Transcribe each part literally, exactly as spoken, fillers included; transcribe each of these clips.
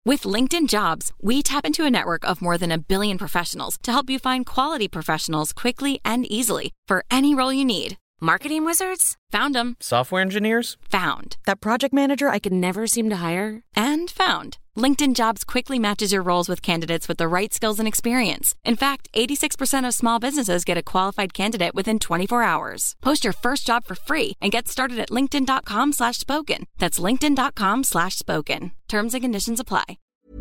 With LinkedIn Jobs, we tap into a network of more than a billion professionals to help you find quality professionals quickly and easily for any role you need. Marketing wizards? Found them. Software engineers? Found. That project manager I could never seem to hire? And found. LinkedIn Jobs quickly matches your roles with candidates with the right skills and experience. In fact, eighty-six percent of small businesses get a qualified candidate within twenty-four hours. Post your first job for free and get started at linkedin.com slash spoken. That's linkedin.com slash spoken. Terms and conditions apply.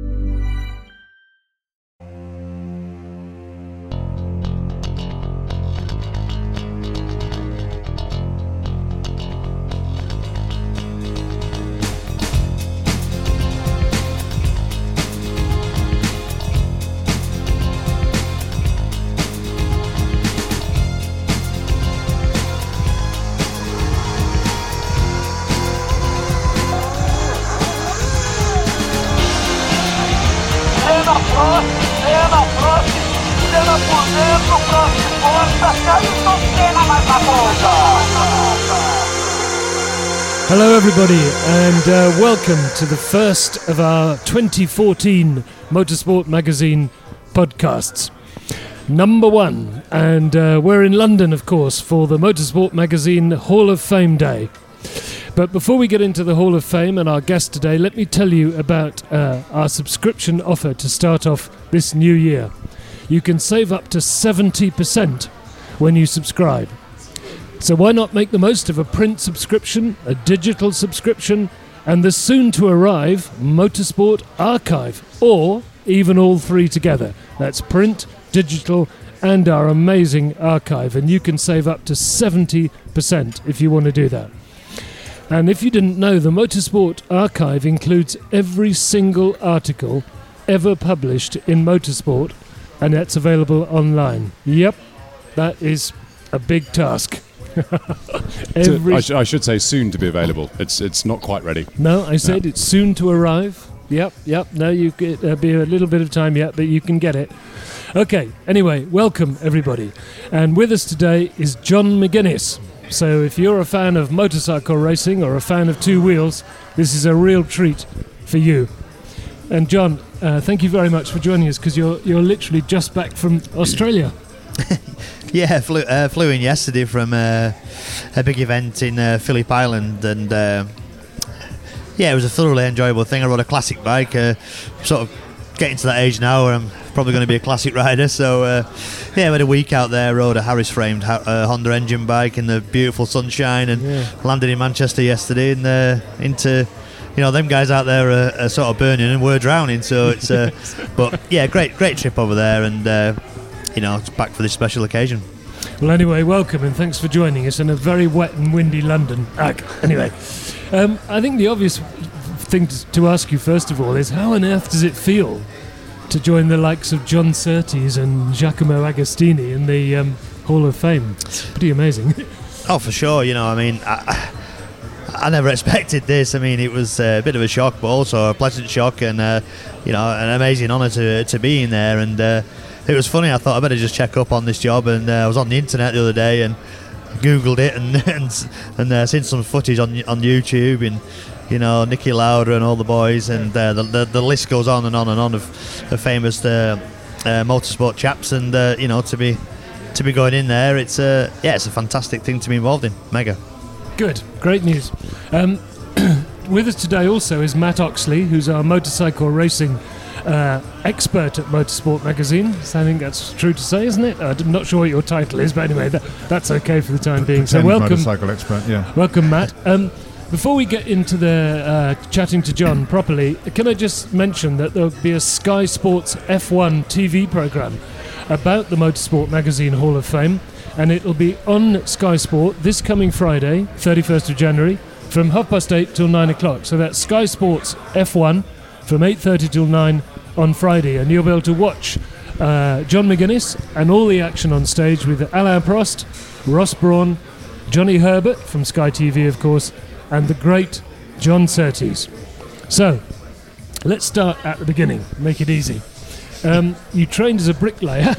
Hello everybody, and uh, welcome to the first of our twenty fourteen Motorsport Magazine podcasts. Number one, and uh, we're in London, of course, for the Motorsport Magazine Hall of Fame Day. But before we get into the Hall of Fame and our guest today, let me tell you about uh, our subscription offer to start off this new year. You can save up to seventy percent when you subscribe. So why not make the most of a print subscription, a digital subscription, and the soon-to-arrive Motorsport Archive, or even all three together. That's print, digital, and our amazing archive, and you can save up to seventy percent if you want to do that. And if you didn't know, the Motorsport Archive includes every single article ever published in motorsport, and that's available online. Yep, that is a big task. Every I, sh- I should say soon to be available. It's it's not quite ready. No, I said no. It's soon to arrive. Yep, yep. No, you get, there'll be a little bit of time yet, but you can get it. Okay, anyway, welcome everybody. And with us today is John McGuinness. So if you're a fan of motorcycle racing or a fan of two wheels, this is a real treat for you. And John, uh, thank you very much for joining us, because you're you're literally just back from Australia. Yeah, flew, uh, flew in yesterday from uh, a big event in uh, Phillip Island, and uh, yeah, it was a thoroughly enjoyable thing. I rode a classic bike, uh, sort of getting to that age now where I'm probably going to be a classic rider. So uh, yeah, we had a week out there, rode a Harris framed uh, Honda engine bike in the beautiful sunshine, and yeah. landed in Manchester yesterday, and uh, into. You know, them guys out there are, are sort of burning and we're drowning. So it's, uh, but yeah, great, great trip over there, and uh, you know, it's back for this special occasion. Well, anyway, welcome and thanks for joining us in a very wet and windy London. Ag. Anyway, um, I think the obvious thing to, to ask you first of all is, how on earth does it feel to join the likes of John Surtees and Giacomo Agostini in the um, Hall of Fame? It's pretty amazing. Oh, for sure. You know, I mean, I, I never expected this. I mean, it was a bit of a shock, but also a pleasant shock, and uh, you know, an amazing honour to to be in there. And uh, it was funny. I thought I better just check up on this job, and uh, I was on the internet the other day and googled it, and and, and uh, seen some footage on on YouTube, and you know, Niki Lauda and all the boys, and uh, the, the the list goes on and on and on of, of famous uh, uh, motorsport chaps, and uh, you know, to be to be going in there, it's a uh, yeah, it's a fantastic thing to be involved in. Mega. Good, great news. Um, with us today also is Matt Oxley, who's our motorcycle racing uh, expert at Motorsport Magazine. So I think that's true to say, isn't it? I'm not sure what your title is, but anyway, that, that's okay for the time being. So welcome, motorcycle expert. Yeah. Welcome, Matt. Um, before we get into the uh, chatting to John properly, can I just mention that there'll be a Sky Sports F one T V programme about the Motorsport Magazine Hall of Fame, and it'll be on Sky Sport this coming Friday, thirty-first of January, from half past eight till nine o'clock. So that's Sky Sports F one from eight thirty till nine on Friday, and you'll be able to watch uh, John McGuinness and all the action on stage with Alain Prost, Ross Brawn, Johnny Herbert from Sky T V, of course, and the great John Surtees. So let's start at the beginning, make it easy. Um, you trained as a bricklayer,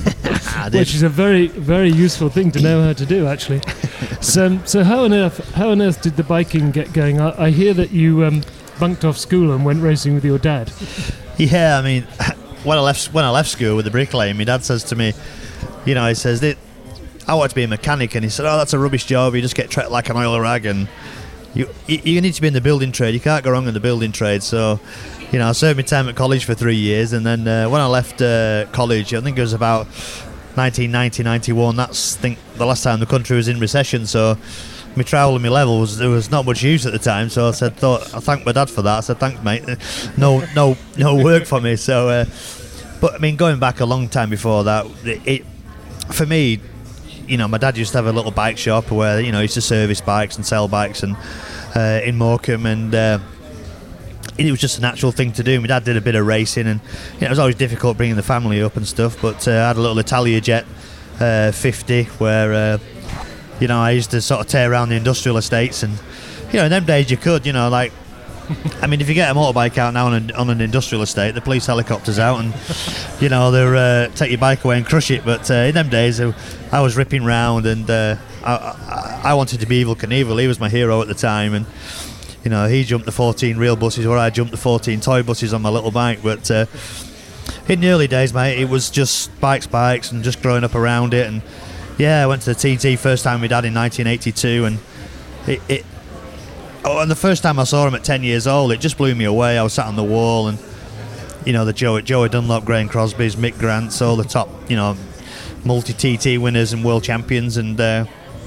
which is a very, very useful thing to know how to do, actually. So, so how on earth, how on earth did the biking get going? I, I hear that you um, bunked off school and went racing with your dad. Yeah, I mean, when I left when I left school with the bricklaying, my dad says to me, you know, he says, I want to be a mechanic, and he said, oh, that's a rubbish job, you just get treated like an oil rag, and you, you you need to be in the building trade, you can't go wrong in the building trade. So, you know, I served my time at college for three years, and then uh, when I left uh, college, I think it was about nineteen ninety, ninety-one, that's I think the last time the country was in recession, so my trowel and my level was there was not much use at the time, so I said, thought I thanked my dad for that. I said, thanks mate, no no no work for me. So uh, but I mean, going back a long time before that, it, it for me, you know, my dad used to have a little bike shop where, you know, he used to service bikes and sell bikes, and uh, in Morecambe, and uh, it was just a natural thing to do. My dad did a bit of racing, and you know, it was always difficult bringing the family up and stuff, but uh, I had a little Italia Jet uh, fifty where uh, you know, I used to sort of tear around the industrial estates, and you know, in them days you could, you know, like I mean, if you get a motorbike out now on an, on an industrial estate, the police helicopter's out, and you know, they're uh, take your bike away and crush it. But uh, in them days, uh, I was ripping round, and uh, I, I, I wanted to be Evel Knievel. He was my hero at the time, and you know, he jumped the fourteen real buses, where I jumped the fourteen toy buses on my little bike. But uh, in the early days, mate, it was just bikes, bikes, and just growing up around it. And yeah, I went to the T T first time with Dad in nineteen eighty-two, and it, it oh, and the first time I saw him at ten years old, it just blew me away. I was sat on the wall, and you know, the Joey, Joey Dunlop, Graham Crosby's, Mick Grant's, all the top, you know, multi-T T winners and world champions, and uh,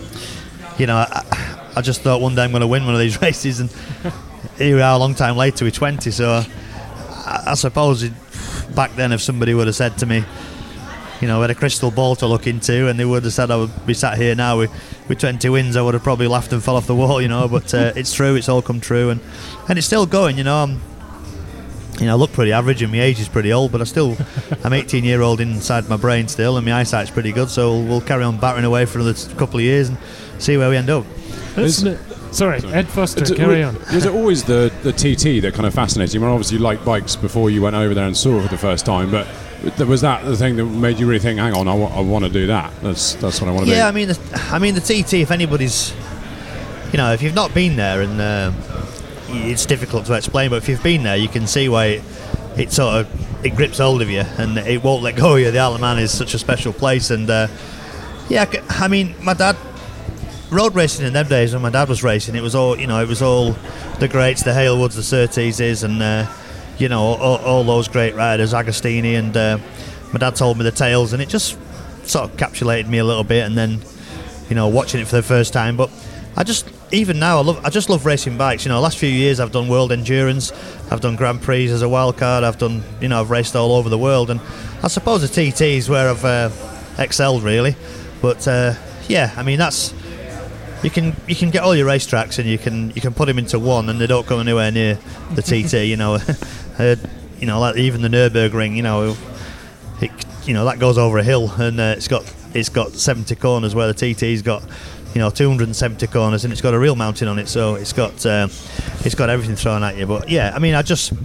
you know, I, I just thought one day I'm going to win one of these races, and here we are a long time later with twenty. So I, I suppose it, back then, if somebody would have said to me, you know, we had a crystal ball to look into, and they would have said I would be sat here now with, with twenty wins, I would have probably laughed and fell off the wall, you know. But uh, it's true, it's all come true, and and it's still going, you know. I'm, you know, I look pretty average, and my age is pretty old, but I still, I'm eighteen year old inside my brain still, and my eyesight's pretty good. So we'll, we'll carry on battering away for another couple of years and see where we end up. Sorry, Sorry, Ed Foster, it's, carry on. Was it always the, the T T that kind of fascinated you? Well, obviously you liked bikes before you went over there and saw it for the first time, but was that the thing that made you really think, hang on, I, w- I want to do that? That's that's what I want to yeah, do. Yeah, I mean, the, I mean the T T, if anybody's, you know, if you've not been there, and uh, it's difficult to explain, but if you've been there, you can see why it, it sort of, it grips hold of you, and it won't let go of you. The Isle of Man is such a special place, and uh, yeah, I mean, my dad, road racing in them days when my dad was racing, it was all, you know, it was all the greats, the Halewoods, the Surteeses, and uh, you know, all, all those great riders, Agostini, and uh, my dad told me the tales, and it just sort of encapsulated me a little bit. And then, you know, watching it for the first time, but I just, even now, I love, I just love racing bikes. You know, the last few years I've done World Endurance, I've done Grand Prix as a wild card, I've done, you know, I've raced all over the world, and I suppose the T T is where I've uh, excelled really. But uh, yeah, I mean, that's, you can you can get all your racetracks, and you can you can put them into one, and they don't come anywhere near the T T. You know, uh, you know, like even the Nürburgring. You know, it, you know that goes over a hill, and uh, it's got it's got seventy corners, where the T T's got, you know, two hundred seventy corners, and it's got a real mountain on it, so it's got uh, it's got everything thrown at you. But yeah, I mean, I just,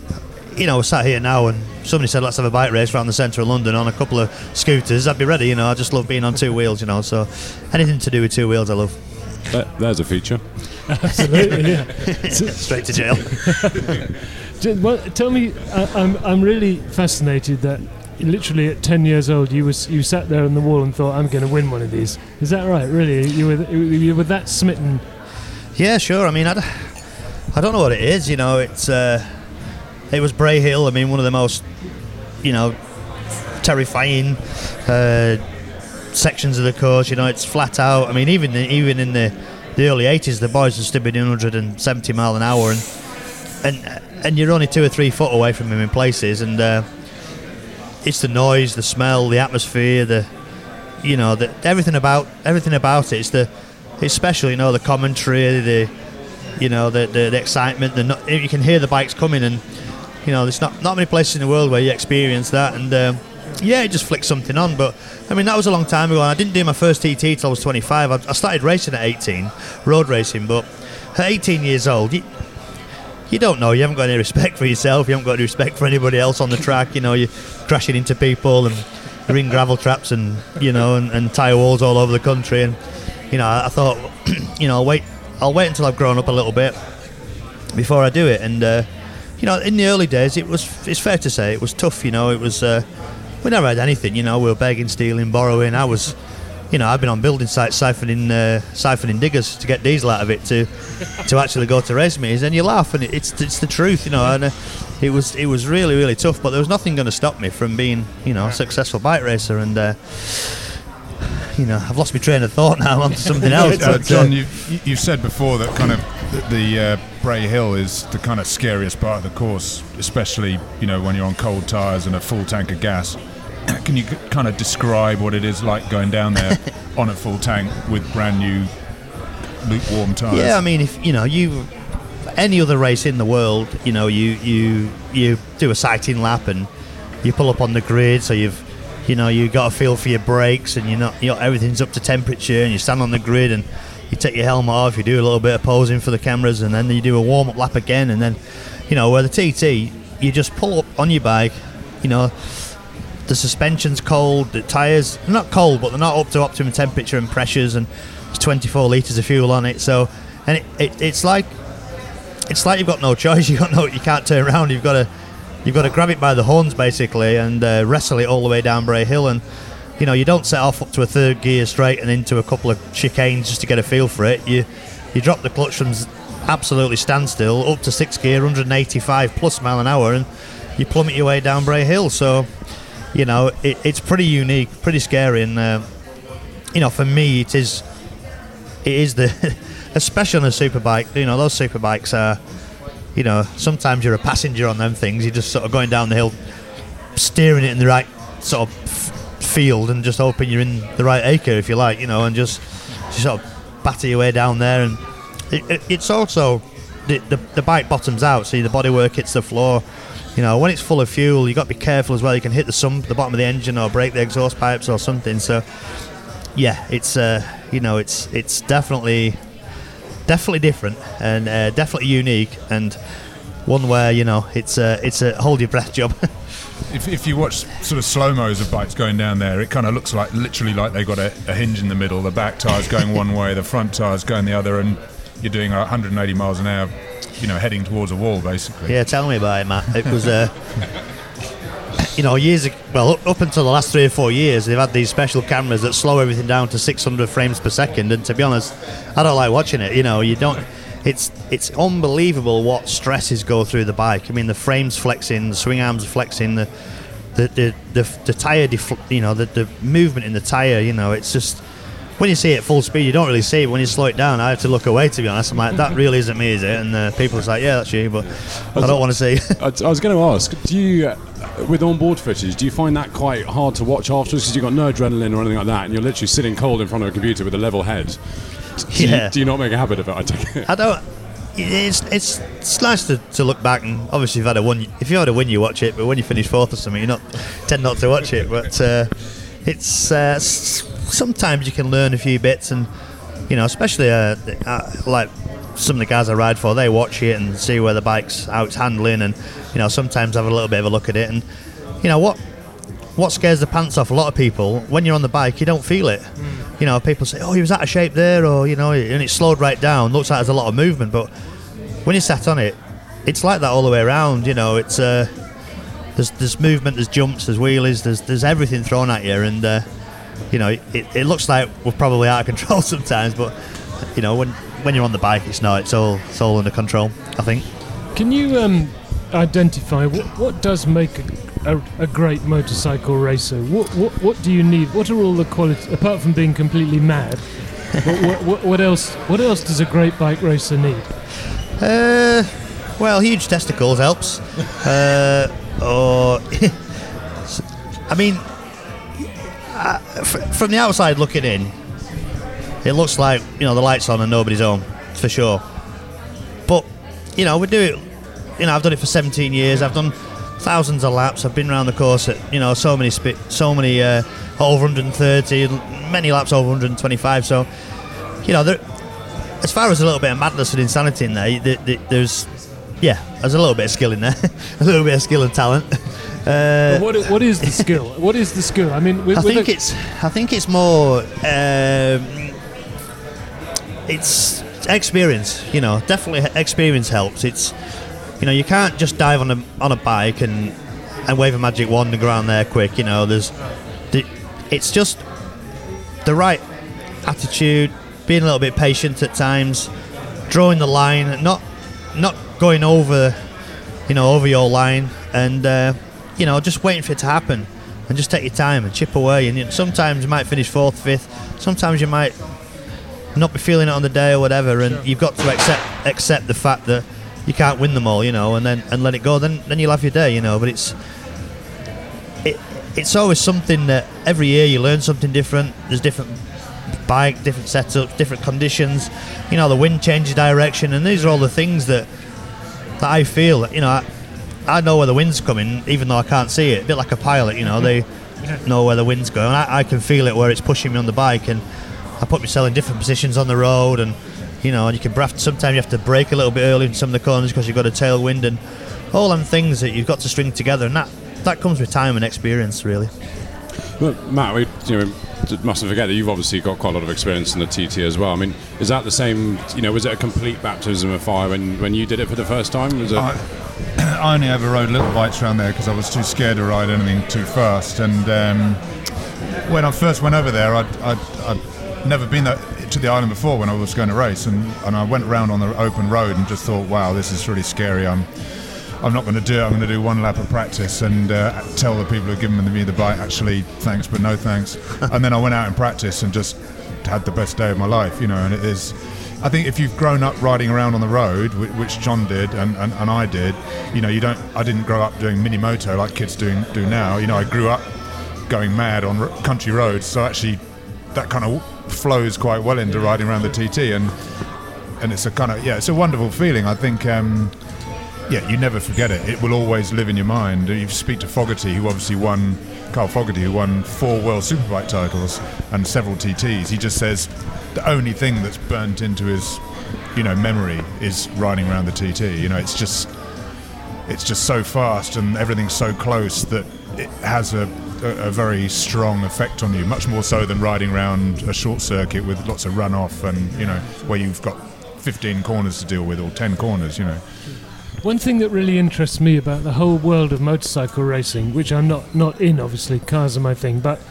you know, we're sat here now, and somebody said let's have a bike race around the centre of London on a couple of scooters, I'd be ready. You know, I just love being on two wheels. You know, so anything to do with two wheels, I love. That, there's a feature. Absolutely, yeah. Straight to jail. Well, tell me, I, I'm I'm really fascinated that literally at ten years old you was you sat there on the wall and thought, I'm going to win one of these. Is that right? Really, you were you were that smitten? Yeah, sure. I mean, I, I don't know what it is. You know, it's uh, it was Bray Hill. I mean, one of the most, you know, terrifying Uh, sections of the course. You know, it's flat out. I mean, even even in the, the early eighties, the boys were still doing one hundred seventy mile an hour, and and and you're only two or three foot away from him in places. And uh, it's the noise, the smell, the atmosphere, the you know, the, everything about everything about it. It's the it's special. You know, the commentary, the you know, the the, the excitement. The no, you can hear the bikes coming, and you know, there's not not many places in the world where you experience that. And um, yeah, it just flicked something on. But I mean, that was a long time ago, and I didn't do my first T T till I was twenty-five. I, I started racing at eighteen, road racing, but at eighteen years old, you, you don't know, you haven't got any respect for yourself, you haven't got any respect for anybody else on the track. You know, you're crashing into people, and you're in gravel traps, and you know, and, and tyre walls all over the country. And you know, I, I thought, you know, I'll wait, I'll wait until I've grown up a little bit, before I do it. And uh, you know, in the early days, it was it's fair to say it was tough. You know, it was uh, we never had anything. You know, we were begging, stealing, borrowing. I was, you know, I've been on building sites siphoning uh, siphoning diggers to get diesel out of it to to actually go to race meets. And you laugh, and it's it's the truth. You know, and uh, it was it was really really tough. But there was nothing going to stop me from being, you know, a successful bike racer. And uh, you know, I've lost my train of thought now onto something else. uh, but, John, uh, you've, you've said before that kind of the, the uh, Bray Hill is the kind of scariest part of the course, especially, you know, when you're on cold tyres and a full tank of gas. Can you kind of describe what it is like going down there on a full tank with brand new lukewarm tyres? Yeah, I mean, if you know, you any other race in the world, you know, you you you do a sighting lap and you pull up on the grid, so you've you know you got a feel for your brakes, and you're not, you know, everything's up to temperature, and you stand on the grid and you take your helmet off, you do a little bit of posing for the cameras, and then you do a warm-up lap again, and then, you know, where the T T, you just pull up on your bike, you know, the suspension's cold, the tyres are not cold, but they're not up to optimum temperature and pressures, and there's twenty-four litres of fuel on it, so, and it, it, it's like, it's like you've got no choice, you got no, you can't turn around, you've got to, you've got to grab it by the horns, basically, and uh, wrestle it all the way down Bray Hill, and, you know, you don't set off up to a third gear straight and into a couple of chicanes just to get a feel for it. You you drop the clutch from absolutely standstill up to sixth gear, one hundred eighty-five plus mile an hour, and you plummet your way down Bray Hill. So, you know, it, it's pretty unique, pretty scary, and uh, you know, for me, it is it is the especially on a superbike. You know, those superbikes are, you know, sometimes you're a passenger on them things. You're just sort of going down the hill, steering it in the right sort of field and just hoping you're in the right acre, if you like, you know, and just, just sort of batter your way down there. And it, it, it's also the, the the bike bottoms out, so the bodywork hits the floor. You know, when it's full of fuel, you got to be careful as well. You can hit the sump, the bottom of the engine, or break the exhaust pipes or something. So yeah, it's uh, you know, it's it's definitely definitely different and uh, definitely unique, and one where, you know, it's a it's a hold your breath job. If, if you watch sort of slow-mos of bikes going down there, it kind of looks like literally like they've got a, a hinge in the middle, the back tyre's going one way, the front tyre's going the other, and you're doing one hundred eighty miles an hour, you know, heading towards a wall, basically. Yeah, tell me about it, Matt. It was, uh, you know, years ago, well, up, up until the last three or four years, they've had these special cameras that slow everything down to six hundred frames per second, and to be honest, I don't like watching it. You know, you don't... It's it's unbelievable what stresses go through the bike. I mean, the frame's flexing, the swing arms are flexing, the the the, the, the tyre, defl- you know, the, the movement in the tyre. You know, it's just, when you see it at full speed, you don't really see it. When you slow it down, I have to look away, to be honest. I'm like, that really isn't me, is it? And uh, people are like, yeah, that's you, but I don't want to see. I was going to ask, do you, uh, with onboard footage, do you find that quite hard to watch afterwards because you've got no adrenaline or anything like that, and you're literally sitting cold in front of a computer with a level head? Do, yeah. you, do you not make a habit of it? I take it. I don't. It's it's it's nice to, to look back, and obviously if you've had a win, if you had a win, you watch it. But when you finish fourth or something, you not tend not to watch it. But uh, it's uh, s- sometimes you can learn a few bits, and you know, especially uh, uh, like some of the guys I ride for, they watch it and see where the bike's, how it's handling, and you know, sometimes have a little bit of a look at it. And you know what what scares the pants off a lot of people, when you're on the bike, you don't feel it. Mm. You know, people say, oh, he was out of shape there, or, you know, and it slowed right down. Looks like there's a lot of movement, but when you sat on it, it's like that all the way around. You know, it's uh, there's there's movement, there's jumps, there's wheelies, there's there's everything thrown at you, and uh, you know, it, it looks like we're probably out of control sometimes, but you know, when when you're on the bike, it's not. It's all it's all under control, I think. Can you um, identify what what does make a A, a great motorcycle racer? What, what what do you need? What are all the qualities, apart from being completely mad? what, what, what, what else? What else does a great bike racer need? Uh, well, huge testicles helps. uh, or I mean, uh, f- from the outside looking in, it looks like, you know, the lights on and nobody's home, for sure. But you know, we do it. You know, I've done it for seventeen years. I've done thousands of laps. I've been around the course at, you know, so many spi- so many uh, over one hundred thirty, many laps over one hundred twenty-five. So, you know, there, as far as a little bit of madness and insanity in there, there, there there's, yeah, there's a little bit of skill in there, a little bit of skill and talent. Uh, what what is the skill? What is the skill? I mean, with, I with think a it's I think it's more. Um, it's experience. You know, definitely experience helps. It's, you know, you can't just dive on a on a bike and and wave a magic wand and go around there quick. You know, there's, the, it's just the right attitude, being a little bit patient at times, drawing the line, not not going over, you know, over your line, and uh, you know, just waiting for it to happen, and just take your time and chip away. And you know, sometimes you might finish fourth, fifth. Sometimes you might not be feeling it on the day or whatever, and you've got to accept accept the fact that you can't win them all, you know, and then and let it go. Then then you'll have your day, you know. But it's it it's always something that every year you learn something different. There's different bike, different setups, different conditions. You know, the wind changes direction, and these are all the things that that I feel. You know, I, I know where the wind's coming, even though I can't see it. A bit like a pilot, you know, they know where the wind's going. I, I can feel it where it's pushing me on the bike, and I put myself in different positions on the road, and you know, and you can have, sometimes you have to brake a little bit early in some of the corners because you've got a tailwind, and all them things that you've got to string together, and that that comes with time and experience, really. Well, Matt, we you know, mustn't forget that you've obviously got quite a lot of experience in the T T as well. I mean, is that the same? You know, was it a complete baptism of fire when, when you did it for the first time? Was it? I, I only ever rode little bikes around there because I was too scared to ride anything too fast. And um, when I first went over there, I'd, I'd, I'd never been there to the island before when I was going to race, and, and I went around on the open road and just thought, wow, this is really scary. I'm I'm not going to do it. I'm going to do one lap of practice and uh, tell the people who are giving me the bike, actually, thanks, but no thanks. And then I went out in practice and just had the best day of my life, you know. And it is, I think if you've grown up riding around on the road, which John did and, and, and I did, you know, you don't. I didn't grow up doing mini moto like kids doing do now. You know, I grew up going mad on country roads, so actually that kind of flows quite well into riding around the T T, and and it's a kind of yeah, it's a wonderful feeling. I think. Um, Yeah, you never forget it. It will always live in your mind. You speak to Fogarty, who obviously won, Carl Fogarty, who won four World Superbike titles and several T Ts. He just says the only thing that's burnt into his, you know, memory is riding around the T T. You know, it's just, it's just so fast and everything's so close that it has a, a, a very strong effect on you, much more so than riding around a short circuit with lots of runoff and, you know, where you've got fifteen corners to deal with or ten corners, you know. One thing that really interests me about the whole world of motorcycle racing, which I'm not, not in, obviously, cars are my thing, but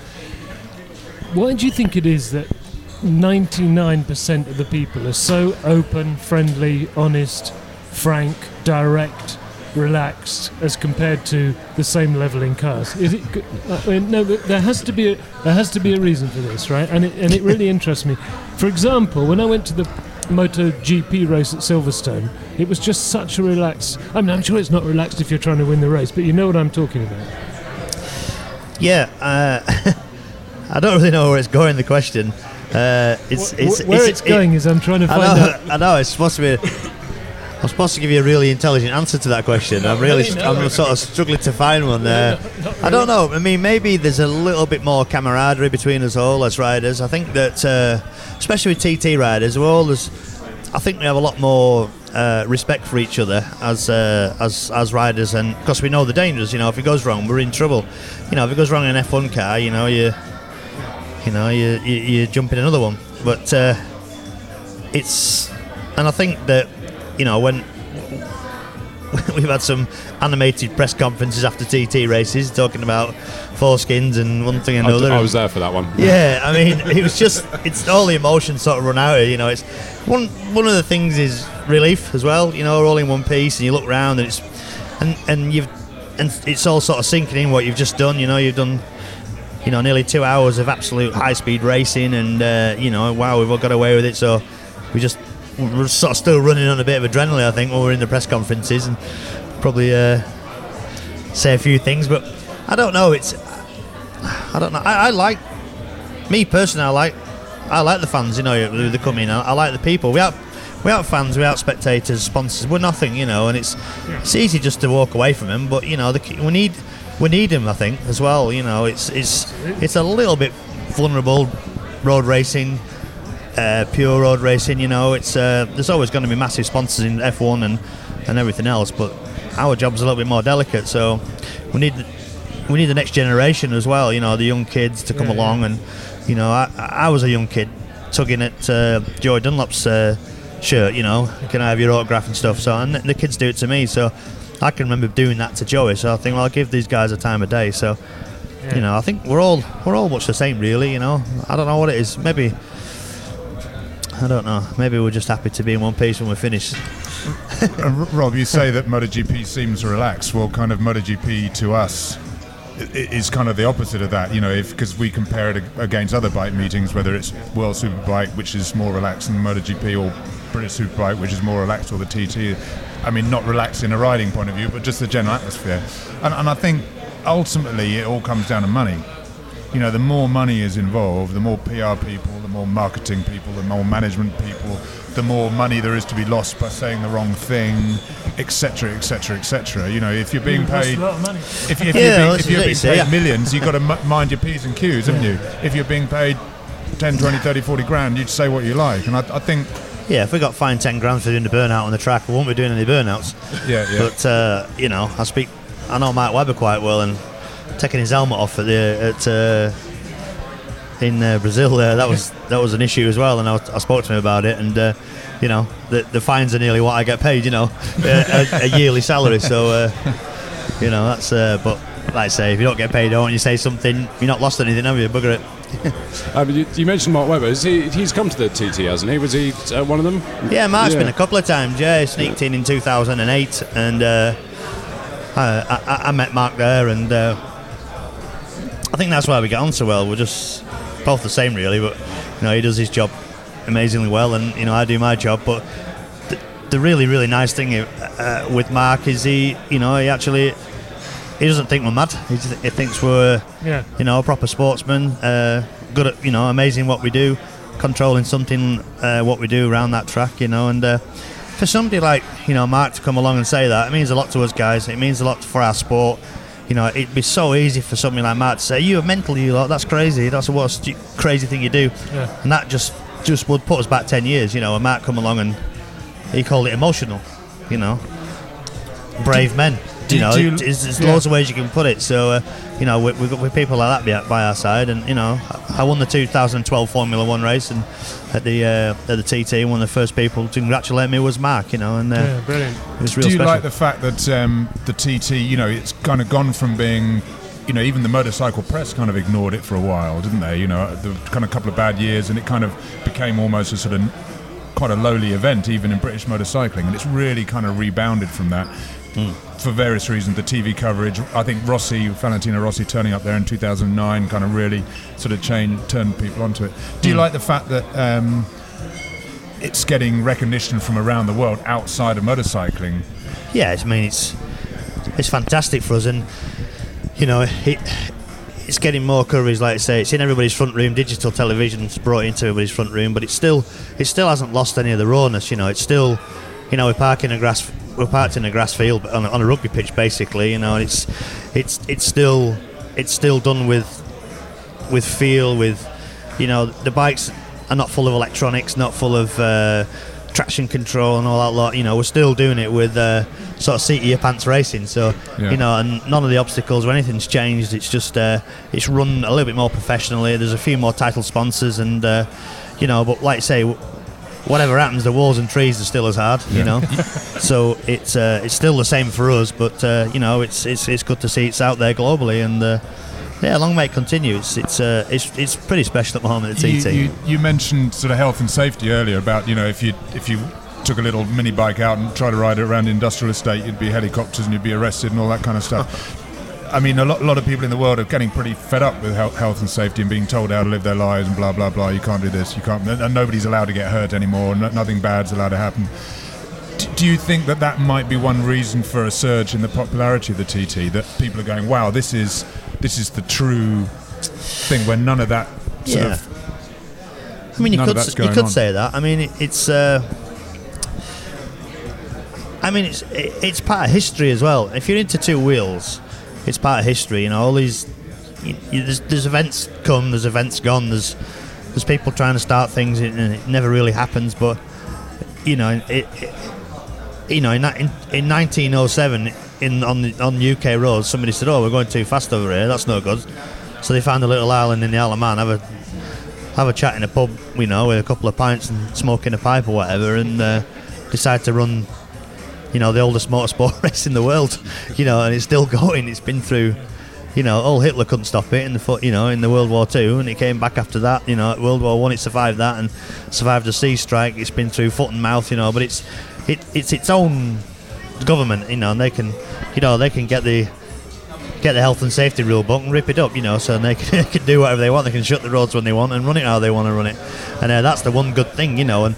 why do you think it is that ninety-nine percent of the people are so open, friendly, honest, frank, direct, relaxed, as compared to the same level in cars? Is it? I mean, no, there has to be a, there has to be a reason for this, right? And it, and it really interests me. For example, when I went to the MotoGP race at Silverstone, it was just such a relaxed. I mean, I'm sure it's not relaxed if you're trying to win the race, but you know what I'm talking about. Yeah, uh, I don't really know where it's going. The question, uh, it's, w- it's where it's, it's going it, is I'm trying to find I know, out. I know it's supposed to be. I'm supposed to give you a really intelligent answer to that question. I'm really, no, I'm sort of struggling to find one. Uh, No, not really. I don't know. I mean, maybe there's a little bit more camaraderie between us all as riders. I think that, uh, especially with T T riders, we're all as, I think we have a lot more uh, respect for each other as uh, as as riders, and because we know the dangers. You know, if it goes wrong, we're in trouble. You know, if it goes wrong in an F one car, you know, you, you know, you you, you jump in another one. But uh, it's, and I think that, you know, when we've had some animated press conferences after T T races talking about foreskins and one thing and I, another. I was there for that one. Yeah, I mean, it was just, it's all the emotions sort of run out of it, you know. It's one one of the things is relief as well, you know, we're all in one piece and you look round and it's, and, and you've, and it's all sort of sinking in what you've just done, you know, you've done, you know, nearly two hours of absolute high-speed racing and, uh, you know, wow, we've all got away with it, so we just, we're sort of still running on a bit of adrenaline, I think, when we're in the press conferences and probably uh, say a few things, but I don't know, it's, I don't know, I, I like, me personally, I like, I like the fans, you know, who they come in, I, I like the people, we have, without fans, without spectators, sponsors, we're nothing, you know, and it's it's easy just to walk away from them, but, you know, the, we need we need them, I think, as well, you know, it's it's it's a little bit vulnerable, road racing, uh, pure road racing, you know, it's uh, there's always going to be massive sponsors in F one and, and everything else, but our job's a little bit more delicate, so we need we need the next generation as well, you know, the young kids to come yeah, along, yeah. and, you know, I, I was a young kid tugging at uh, Joey Dunlop's uh, shirt, you know, can I have your autograph and stuff? So, and the kids do it to me, so I can remember doing that to Joey. So I think, well, I'll give these guys a time of day. So, yeah. you know, I think we're all we're all much the same, really. You know, I don't know what it is. Maybe I don't know. Maybe we're just happy to be in one piece when we're finished. uh, Rob, you say that MotoGP seems relaxed. Well, kind of MotoGP to us is kind of the opposite of that, you know, if because we compare it against other bike meetings, whether it's World Superbike, which is more relaxed than MotoGP, or British Superbike, which is more relaxed, or the T T. I mean, not relaxed in a riding point of view, but just the general atmosphere. And, and I think ultimately it all comes down to money. You know, the more money is involved, the more P R people, the more marketing people, the more management people, the more money there is to be lost by saying the wrong thing, et cetera, et cetera, et cetera. You know, if you're being paid, if, if yeah, you're being, if you're it, being so, paid yeah. millions, you've got to m- mind your P's and Q's, haven't Yeah. you? If you're being paid ten, twenty, thirty, forty grand, you'd say what you like. And I, I think... Yeah, if we got fined ten grand for doing the burnout on the track, we won't be doing any burnouts. Yeah, yeah. But, uh, you know, I speak, I know Mike Webber quite well, and taking his helmet off at the, at, uh, in uh, Brazil there, that was that was an issue as well, and I, I spoke to him about it, and uh, you know, the the fines are nearly what I get paid, you know, a, a yearly salary. So uh, you know, that's uh, but like I say, if you don't get paid, don't you say something, you're not lost anything, have you? Bugger it. uh, you, you mentioned Mark Webber. Is he, he's come to the T T, hasn't he? Was he uh, one of them? Yeah, Mark's yeah. been a couple of times. Yeah, he sneaked in in two thousand eight, and uh, I, I, I met Mark there, and uh, I think that's why we get on so well. We're just both the same, really, but you know, he does his job amazingly well, and you know, I do my job. But the, the really, really nice thing uh, with Mark is he, you know, he actually he doesn't think we're mad. He, just, he thinks we're, yeah. you know, a proper sportsman, uh, good at, you know, amazing what we do, controlling something uh, what we do around that track, you know, and uh, for somebody like, you know, Mark to come along and say that, it means a lot to us guys. It means a lot for our sport. You know, it'd be so easy for somebody like Mark to say, "You're mental, you lot. That's crazy. That's what a stu- crazy thing you do," Yeah. and that just just would put us back ten years. You know, and Mark come along and he called it emotional. You know, brave men. do You know, do you- there's, there's yeah. loads of ways you can put it. So, uh, you know, we, we've got with people like that by, by our side, and you know, I won the two thousand twelve Formula One race, and at the uh, at the T T, one of the first people to congratulate me was Mark. You know, and uh, Yeah, brilliant. it was real Do you special. like the fact that um, the T T, you know, it's kind of gone from being, you know, even the motorcycle press kind of ignored it for a while, didn't they? You know, the kind of couple of bad years, and it kind of became almost a sort of quite a lowly event, even in British motorcycling, and it's really kind of rebounded from that. Mm. For various reasons, the T V coverage, I think Rossi, Valentino Rossi turning up there in two thousand nine kind of really sort of changed, turned people onto it. Do you Mm. like the fact that um, it's getting recognition from around the world outside of motorcycling? Yeah, I mean, it's it's fantastic for us, and you know, it, it's getting more coverage. Like I say, it's in everybody's front room. Digital television's brought into everybody's front room, but it still it still hasn't lost any of the rawness. You know, it's still, you know, we're parking a grass we're parked in a grass field on a, on a rugby pitch, basically. You know, and it's it's it's still it's still done with with feel, with, you know, the bikes are not full of electronics, not full of uh, traction control and all that lot. You know, we're still doing it with uh, sort of seat of your pants racing. So, Yeah. you know, and none of the obstacles or anything's changed. It's just uh, it's run a little bit more professionally. There's a few more title sponsors, and uh, you know, but like I say, whatever happens, the walls and trees are still as hard. You know, so it's uh, it's still the same for us. But uh, you know, it's it's it's good to see it's out there globally, and uh, yeah, long may it continue. It's it's uh, it's it's pretty special at the moment at the T T. You, you, you mentioned sort of health and safety earlier about, you know, if you if you took a little mini bike out and tried to ride it around the industrial estate, you'd be helicopters and you'd be arrested and all that kind of stuff. I mean, a lot, a lot of people in the world are getting pretty fed up with health, health and safety and being told how to live their lives and blah blah blah. You can't do this, you can't, and nobody's allowed to get hurt anymore. No, nothing bad's allowed to happen. D- do you think that that might be one reason for a surge in the popularity of the T T? That people are going, wow, this is this is the true thing, where none of that sort Yeah. of. I mean, you none of could that's s- you going could on. say that. I mean, it, it's. Uh, I mean, it's it, it's part of history as well. If you're into two wheels, it's part of history. You know, all these. You, you, there's, there's events come, there's events gone. There's there's people trying to start things, and it never really happens. But you know, it, it you know, in, in in nineteen oh seven, in on the, on U K roads, somebody said, "Oh, we're going too fast over here. That's no good." So they found a little island in the Isle of Man, have a have a chat in a pub, you know, with a couple of pints and smoking a pipe or whatever, and uh, decide to run, you know, the oldest motorsport race in the world, you know, and it's still going. It's been through, you know, old Hitler couldn't stop it in the foot, you know, in the World War Two, and it came back after that, you know, at World War One it survived that and survived the sea strike. It's been through foot and mouth, you know, but it's it, it's its own government, you know, and they can, you know, they can get the get the health and safety rule book and rip it up, you know, so they can, they can do whatever they want. They can shut the roads when they want and run it how they want to run it, and uh, that's the one good thing, you know. And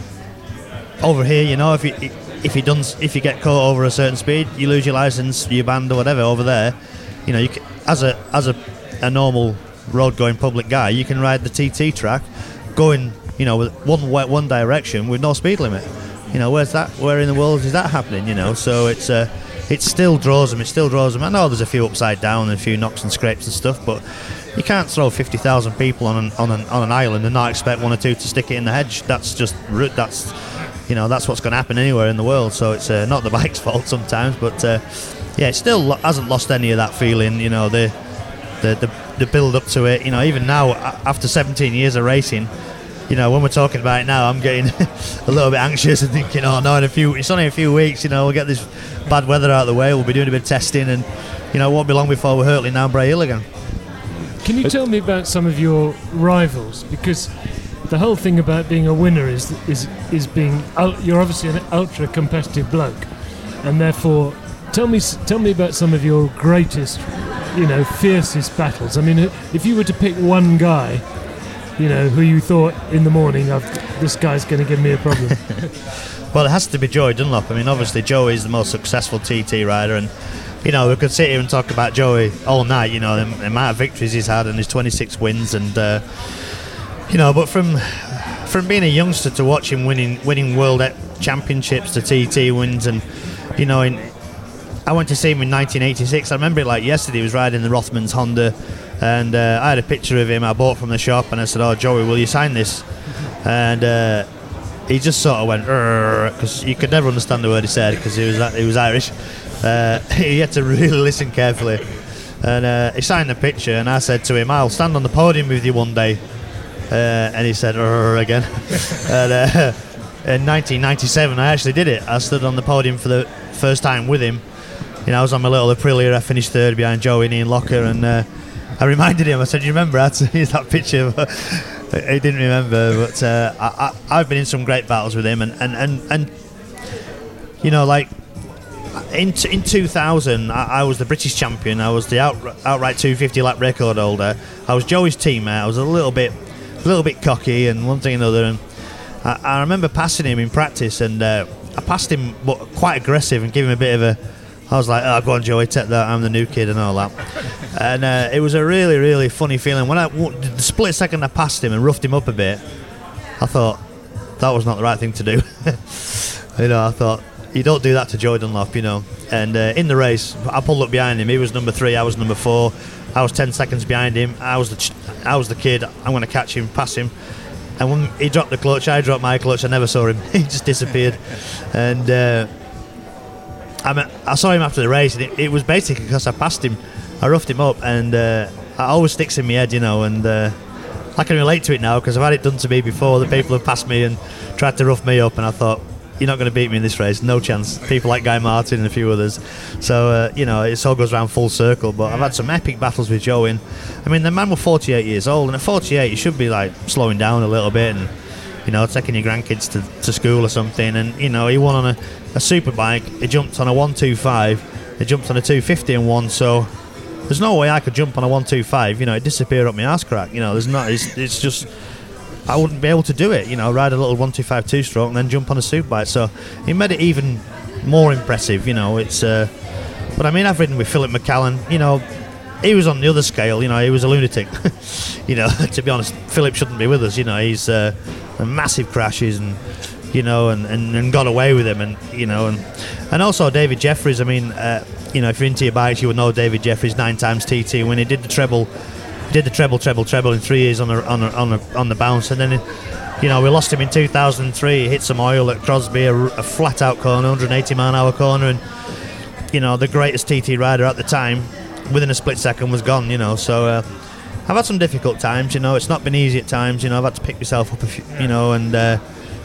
over here, you know, if you if you done if you get caught over a certain speed, you lose your license, you're banned or whatever. Over there, you know, you can, as a as a, a normal road going public guy, you can ride the T T track, going, you know, with one one direction with no speed limit. You know, where's that? Where in the world is that happening? You know, so it's uh, it still draws them. It still draws them. I know there's a few upside down and a few knocks and scrapes and stuff, but you can't throw fifty thousand people on an on an on an island and not expect one or two to stick it in the hedge. That's just rude. That's, you know, that's what's going to happen anywhere in the world. So it's uh, not the bike's fault sometimes, but uh, yeah, it still lo- hasn't lost any of that feeling. You know, the the the, the build up to it. You know, even now after seventeen years of racing, you know, when we're talking about it now, I'm getting a little bit anxious and thinking, oh no, in a few, it's only a few weeks, you know, we'll get this bad weather out of the way, we'll be doing a bit of testing, and, you know, it won't be long before we're hurtling down Bray Hill again. Can you tell me about some of your rivals? Because the whole thing about being a winner is is is being, you're obviously an ultra competitive bloke, and therefore, tell me tell me about some of your greatest, you know, fiercest battles. I mean, if you were to pick one guy, you know, who you thought in the morning, of this guy's going to give me a problem. Well, it has to be Joey Dunlop. I mean, obviously Joey is the most successful T T rider, and, you know, we could sit here and talk about Joey all night, you know, the, the amount of victories he's had and his twenty-six wins, and uh, you know, but from from being a youngster to watch him winning winning world championships to T T wins, and, you know, in, I went to see him in nineteen eighty-six. I remember it like yesterday. He was riding the Rothmans Honda, and uh, I had a picture of him I bought from the shop, and I said, oh, Joey, will you sign this? And uh, he just sort of went, because you could never understand the word he said because he was he was Irish. Uh, he had to really listen carefully, and uh, he signed the picture, and I said to him, I'll stand on the podium with you one day. Uh, and he said, again. And uh, in nineteen ninety-seven, I actually did it. I stood on the podium for the first time with him. You know, I was on my little Aprilia. I finished third behind Joey and Ian Locker, and uh, I reminded him. I said, "You remember? I had to use that picture." He didn't remember, but uh, I, I, I've been in some great battles with him, and and, and, and you know, like in t- in two thousand, I, I was the British champion. I was the out, outright two fifty lap record holder. I was Joey's teammate. I was a little bit, a little bit cocky, and one thing and another. And I, I remember passing him in practice, and uh, I passed him, but quite aggressive, and giving him a bit of a. I was like, oh, go on, Joey, take that, I'm the new kid and all that. And uh, it was a really, really funny feeling. When I, the split second I passed him and roughed him up a bit, I thought, that was not the right thing to do. You know, I thought, you don't do that to Joey Dunlop, you know. And uh, in the race, I pulled up behind him. He was number three, I was number four. I was ten seconds behind him. I was the, ch- I was the kid. I'm going to catch him, pass him. And when he dropped the clutch, I dropped my clutch. I never saw him. He just disappeared. And... Uh, I mean, I saw him after the race, and it, it was basically because I passed him, I roughed him up, and uh, it always sticks in my head, you know, and uh, I can relate to it now because I've had it done to me before. The people have passed me and tried to rough me up, and I thought, you're not going to beat me in this race, no chance. People like Guy Martin and a few others. So, uh, you know, it all goes around full circle, but I've had some epic battles with Joe in. I mean, the man was forty-eight years old, and at forty-eight, you should be, like, slowing down a little bit and, you know, taking your grandkids to, to school or something. And, you know, he won on a, a super bike. He jumped on a one twenty-five. He jumped on a two fifty and won. So there's no way I could jump on a one twenty-five. You know, it disappear up my arse crack. You know, there's not. It's, it's just I wouldn't be able to do it. You know, ride a little one twenty-five two-stroke and then jump on a super bike. So it made it even more impressive. You know, it's. Uh, but I mean, I've ridden with Philip McCallan. You know, he was on the other scale. You know, he was a lunatic. You know, to be honest, Philip shouldn't be with us. You know, he's. Uh, massive crashes and you know and, and, and got away with him, and you know and and also David Jeffries. I mean, uh, you know, if you're into your bikes, you would know David Jeffries, nine times T T. When he did the treble, did the treble, treble, treble in three years on a, on a, on a, on the bounce, and then it, you know we lost him in two thousand three. He hit some oil at Crosby, a, a flat out corner, one hundred eighty mile an hour corner, and you know the greatest T T rider at the time, within a split second was gone. You know, so. Uh, I've had some difficult times, you know. It's not been easy at times, you know. I've had to pick myself up, a few, you know, and uh,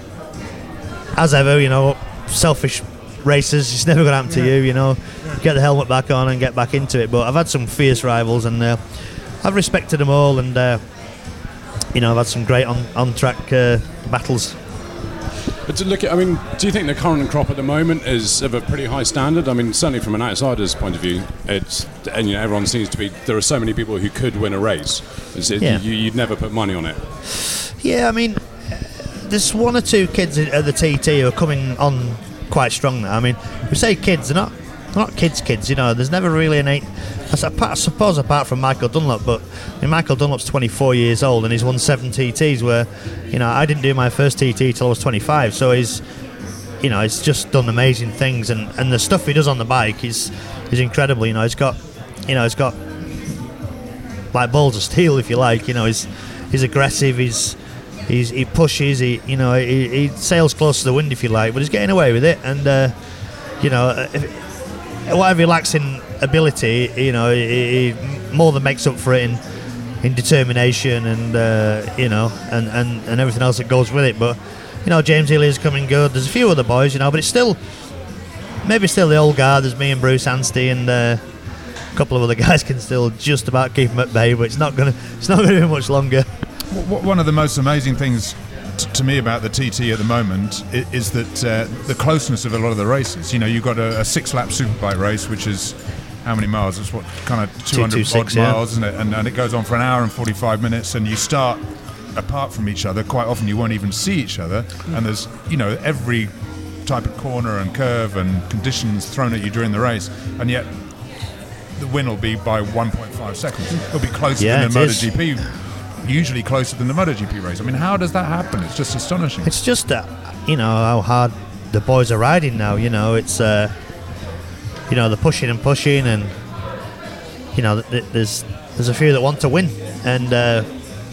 as ever, you know, selfish races, it's never going to happen to you, you know. Get the helmet back on and get back into it. But I've had some fierce rivals, and uh, I've respected them all, and uh, you know, I've had some great on on track uh, battles. But to look at, I mean, do you think the current crop at the moment is of a pretty high standard? I mean, certainly from an outsider's point of view, it's, and you know, everyone seems to be, there are so many people who could win a race. It's, it, Yeah. you, you'd never put money on it. Yeah, I mean, there's one or two kids at the T T who are coming on quite strong now. I mean, we say kids, they're not, they're not kids kids, you know. There's never really an eight, I suppose apart from Michael Dunlop, but I mean, Michael Dunlop's twenty-four years old and he's won seven T Ts, where, you know, I didn't do my first T T till I was twenty-five, so he's, you know, he's just done amazing things, and, and the stuff he does on the bike is is incredible. You know, he's got, you know, he's got like balls of steel, if you like. You know, he's he's aggressive, he's he's he pushes, he you know he, he sails close to the wind, if you like, but he's getting away with it, and uh, you know, if, whatever he lacks in ability, you know, he, he more than makes up for it in in determination and uh, you know and, and, and everything else that goes with it. But you know, James Healy is coming good. There's a few other boys, you know, but it's still maybe still the old guard. There's me and Bruce Anstey, and uh, a couple of other guys can still just about keep him at bay, but it's not gonna it's not gonna be much longer. One of the most amazing things t- to me about the T T at the moment is, is that uh, the closeness of a lot of the races. You know, you've got a, a six-lap superbike race, which is how many miles? It's what, kind of two hundred odd yeah. miles, isn't it? And, and it goes on for an hour and forty-five minutes, and you start apart from each other. Quite often you won't even see each other, and there's, you know, every type of corner and curve and conditions thrown at you during the race, and yet the win will be by one point five seconds. It'll be closer Yeah, than the it is. MotoGP, usually closer than the MotoGP race. I mean, how does that happen? It's just astonishing. It's just that, you know, how hard the boys are riding now. You know, it's uh, you know, they're pushing and pushing, and you know, th- there's there's a few that want to win, and uh,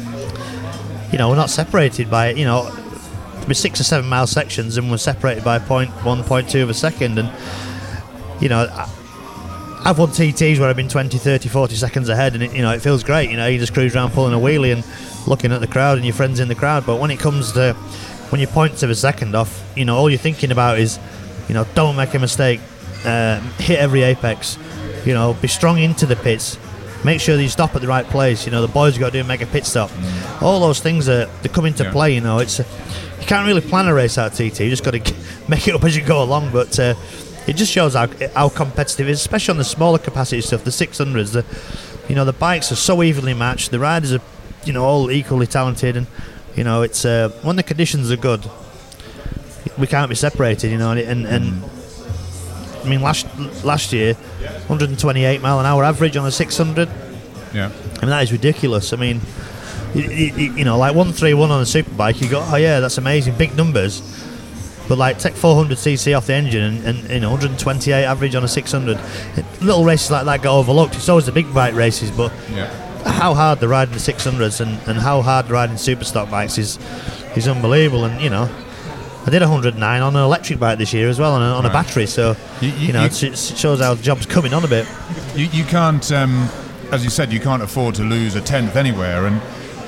you know, we're not separated by, you know, there'll be six or seven mile sections, and we're separated by point one, point two of a second, and you know, I, I've won T Ts where I've been twenty, thirty, forty seconds ahead, and it, you know, it feels great. You know, you just cruise around pulling a wheelie and looking at the crowd and your friends in the crowd. But when it comes to when you point to a second off, you know, all you're thinking about is, you know, don't make a mistake, uh, hit every apex, you know, be strong into the pits, make sure that you stop at the right place. You know, the boys have got to do make a pit stop. Mm. All those things are they come into Yeah. play. You know, it's a, you can't really plan a race out of T T. You just got to make it up as you go along. But uh, it just shows how how competitive it is, especially on the smaller capacity stuff, the six hundreds. The, you know, the bikes are so evenly matched. The riders are, you know, all equally talented, and you know, it's uh, when the conditions are good, we can't be separated. You know, and and, and I mean, last last year, one hundred twenty-eight mile an hour average on a six hundred. Yeah. I mean, that is ridiculous. I mean, you, you, you know, like one thirty-one on a superbike, you go, oh yeah, that's amazing, big numbers. But like, take four hundred c c off the engine, and, and you know, one hundred twenty-eight average on a six hundred. Little races like that get overlooked. It's always the big bike races, but Yeah. how hard they're riding the six hundreds and, and how hard they're riding super stock bikes is is unbelievable. And you know, I did one hundred nine on an electric bike this year as well, on a, on a Right. battery. So You- you, you- know, you- it, it shows how the job's coming on a bit. You, you can't, um, as you said, you can't afford to lose a tenth anywhere. And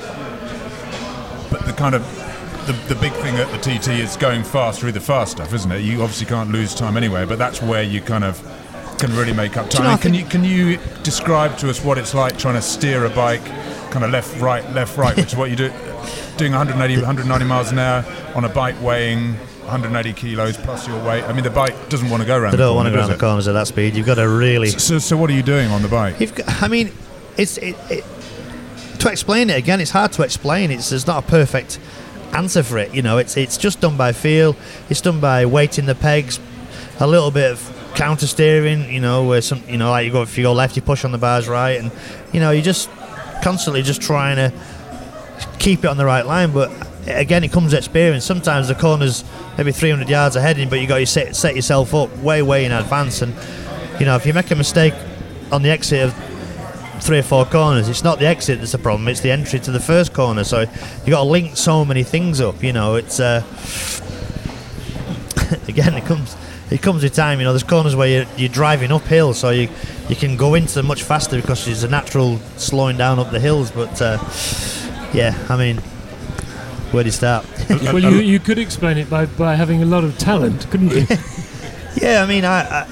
but the kind of the, the big thing at the T T is going fast through the fast stuff, isn't it? You obviously can't lose time anywhere, but that's where you kind of can really make up you time. know, I And can think- you can you describe to us what it's like trying to steer a bike, kind of left, right, left, right, which is what you do, doing one eighty, one ninety miles an hour on a bike weighing one hundred eighty kilos plus your weight. I mean, the bike doesn't want to go around. They the don't want corner, to go around does the it? corners at that speed. You've got to really. So, so what are you doing on the bike? You've got, I mean, it's it, it, to explain it again. It's hard to explain. It's there's not a perfect answer for it. You know, it's it's just done by feel. It's done by weighting the pegs, a little bit of counter steering. You know, where some you know, like you go if you go left, you push on the bars right, and you know, you just constantly just trying to keep it on the right line. But again, it comes with experience. Sometimes the corner's maybe three hundred yards ahead, but you got to set set yourself up way way in advance. And you know, if you make a mistake on the exit of three or four corners, it's not the exit that's the problem, it's the entry to the first corner. So you got to link so many things up. You know, it's uh, again, it comes it comes with time. You know, there's corners where you're, you're driving uphill, so you you can go into them much faster because there's a natural slowing down up the hills. But uh, yeah, I mean, where do you start? Well, you, you could explain it by, by having a lot of talent, couldn't you? Yeah, I mean, I, I,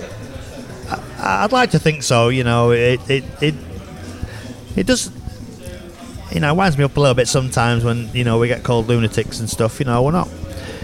I I'd like to think so. You know, it it it it does. You know, it winds me up a little bit sometimes when, you know, we get called lunatics and stuff. You know, we're not.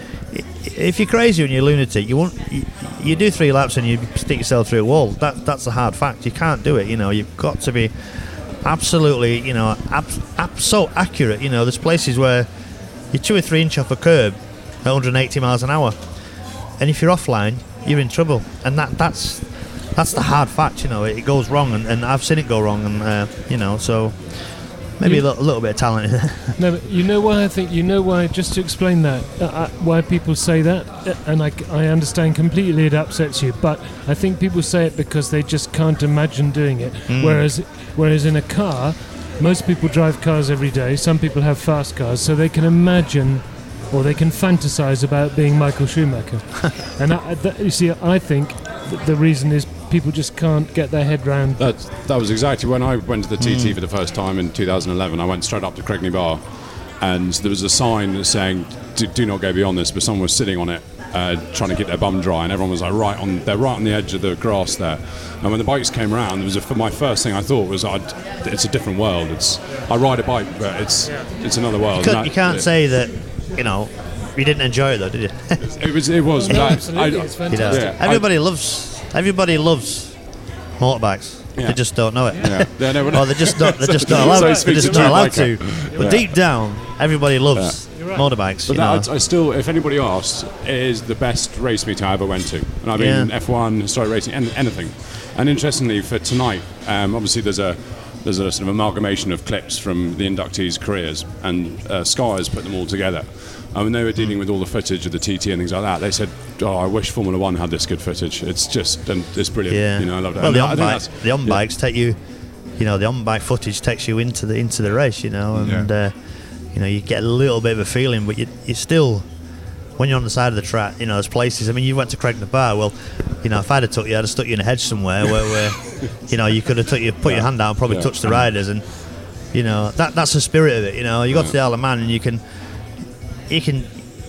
If you're crazy and you're a lunatic, you won't. You, you do three laps and you stick yourself through a wall. That that's a hard fact. You can't do it. You know, you've got to be absolutely, you know, ab, ab, so accurate. You know, there's places where you're two or three inch off a curb at one hundred eighty miles an hour, and if you're offline, you're in trouble. And that that's that's the hard fact. You know, it, it goes wrong, and, and I've seen it go wrong, and uh, you know, so. Maybe You- a little, a little bit of talent in there. No, but you know why I think, you know why, just to explain that, uh, uh, why people say that, uh, and I, I understand completely it upsets you, but I think people say it because they just can't imagine doing it. Whereas, whereas in a car, most people drive cars every day, some people have fast cars, so they can imagine or they can fantasize about being Michael Schumacher. And I, th- you see, I think th- the reason is people just can't get their head round. That, that was exactly when I went to the T T for the first time in two thousand eleven. I went straight up to Cregny Bar, and there was a sign saying, do, do not go beyond this, but someone was sitting on it, uh, trying to get their bum dry, and everyone was like right on, they're right on the edge of the grass there. And when the bikes came around, there was a, for my first thing I thought was, I'd, it's a different world. It's I ride a bike, but it's it's another world. You, And can't- that- you can't it, say that, you know, you didn't enjoy it though, did you? it was. It was. No, that- absolutely, I- it's You know, fantastic. Yeah, I- everybody loves everybody loves motorbikes. Yeah. They just don't know it. Yeah, yeah, no, we're Or not- they're just not. They're just not So allowed. he they're speaks just to not me allowed like to. a- But Yeah. deep down, everybody loves right. motorbikes. But You know. that, I, I still, if anybody asked, it is the best race meet I ever went to. And I've been Yeah. F one, historic racing, an- anything. And interestingly, for tonight, um, obviously there's a there's a sort of amalgamation of clips from the inductees' careers, and uh, Sky has put them all together. And when they were dealing with all the footage of the T T and things like that, they said, "Oh, I wish Formula One had this good footage. It's just, and it's brilliant. yeah. You know, I loved it." Well, And the I on think bike, that's- the on yeah. bikes take you. You know, the on bike footage takes you into the into the race. You know, and Yeah. uh, you know you get a little bit of a feeling, but you you still. When you're on the side of the track, you know, there's places. I mean, you went to Cregny Bar. Well, you know, if I'd have took you, I'd have stuck you in a hedge somewhere where, where you know, you could have took you, put your hand out and probably Yeah. touched the riders, and you know, that that's the spirit of it. You know, you go to the Isle of Man and you can, you can,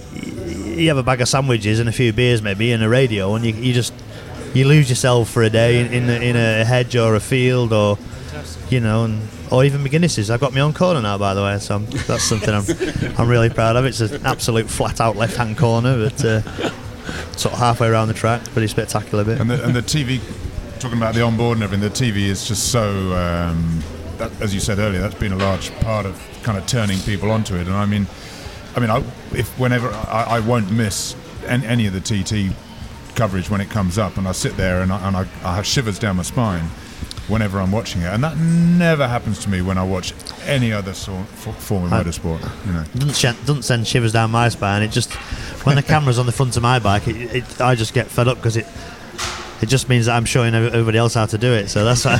you have a bag of sandwiches and a few beers maybe and a radio, and you you just you lose yourself for a day in in a, in a hedge or a field or you know, and or even McGuinness's. I've got my own corner now, by the way, so I'm, that's something I'm I'm really proud of. It's an absolute flat out left hand corner, but uh, sort of halfway around the track, pretty spectacular bit. And the, and the T V, talking about the onboard and everything, the T V is just so, um, that, as you said earlier, that's been a large part of kind of turning people onto it. And I mean, I mean, I, if whenever I, I won't miss any, any of the T T coverage when it comes up, and I sit there and I, and I, I have shivers down my spine whenever I'm watching it, and that never happens to me when I watch any other sort, f- form of I- motorsport. You know, Doesn't, sh- doesn't send shivers down my spine. It just when the camera's on the front of my bike, it, it, I just get fed up because it it just means that I'm showing ev- everybody else how to do it. So that's why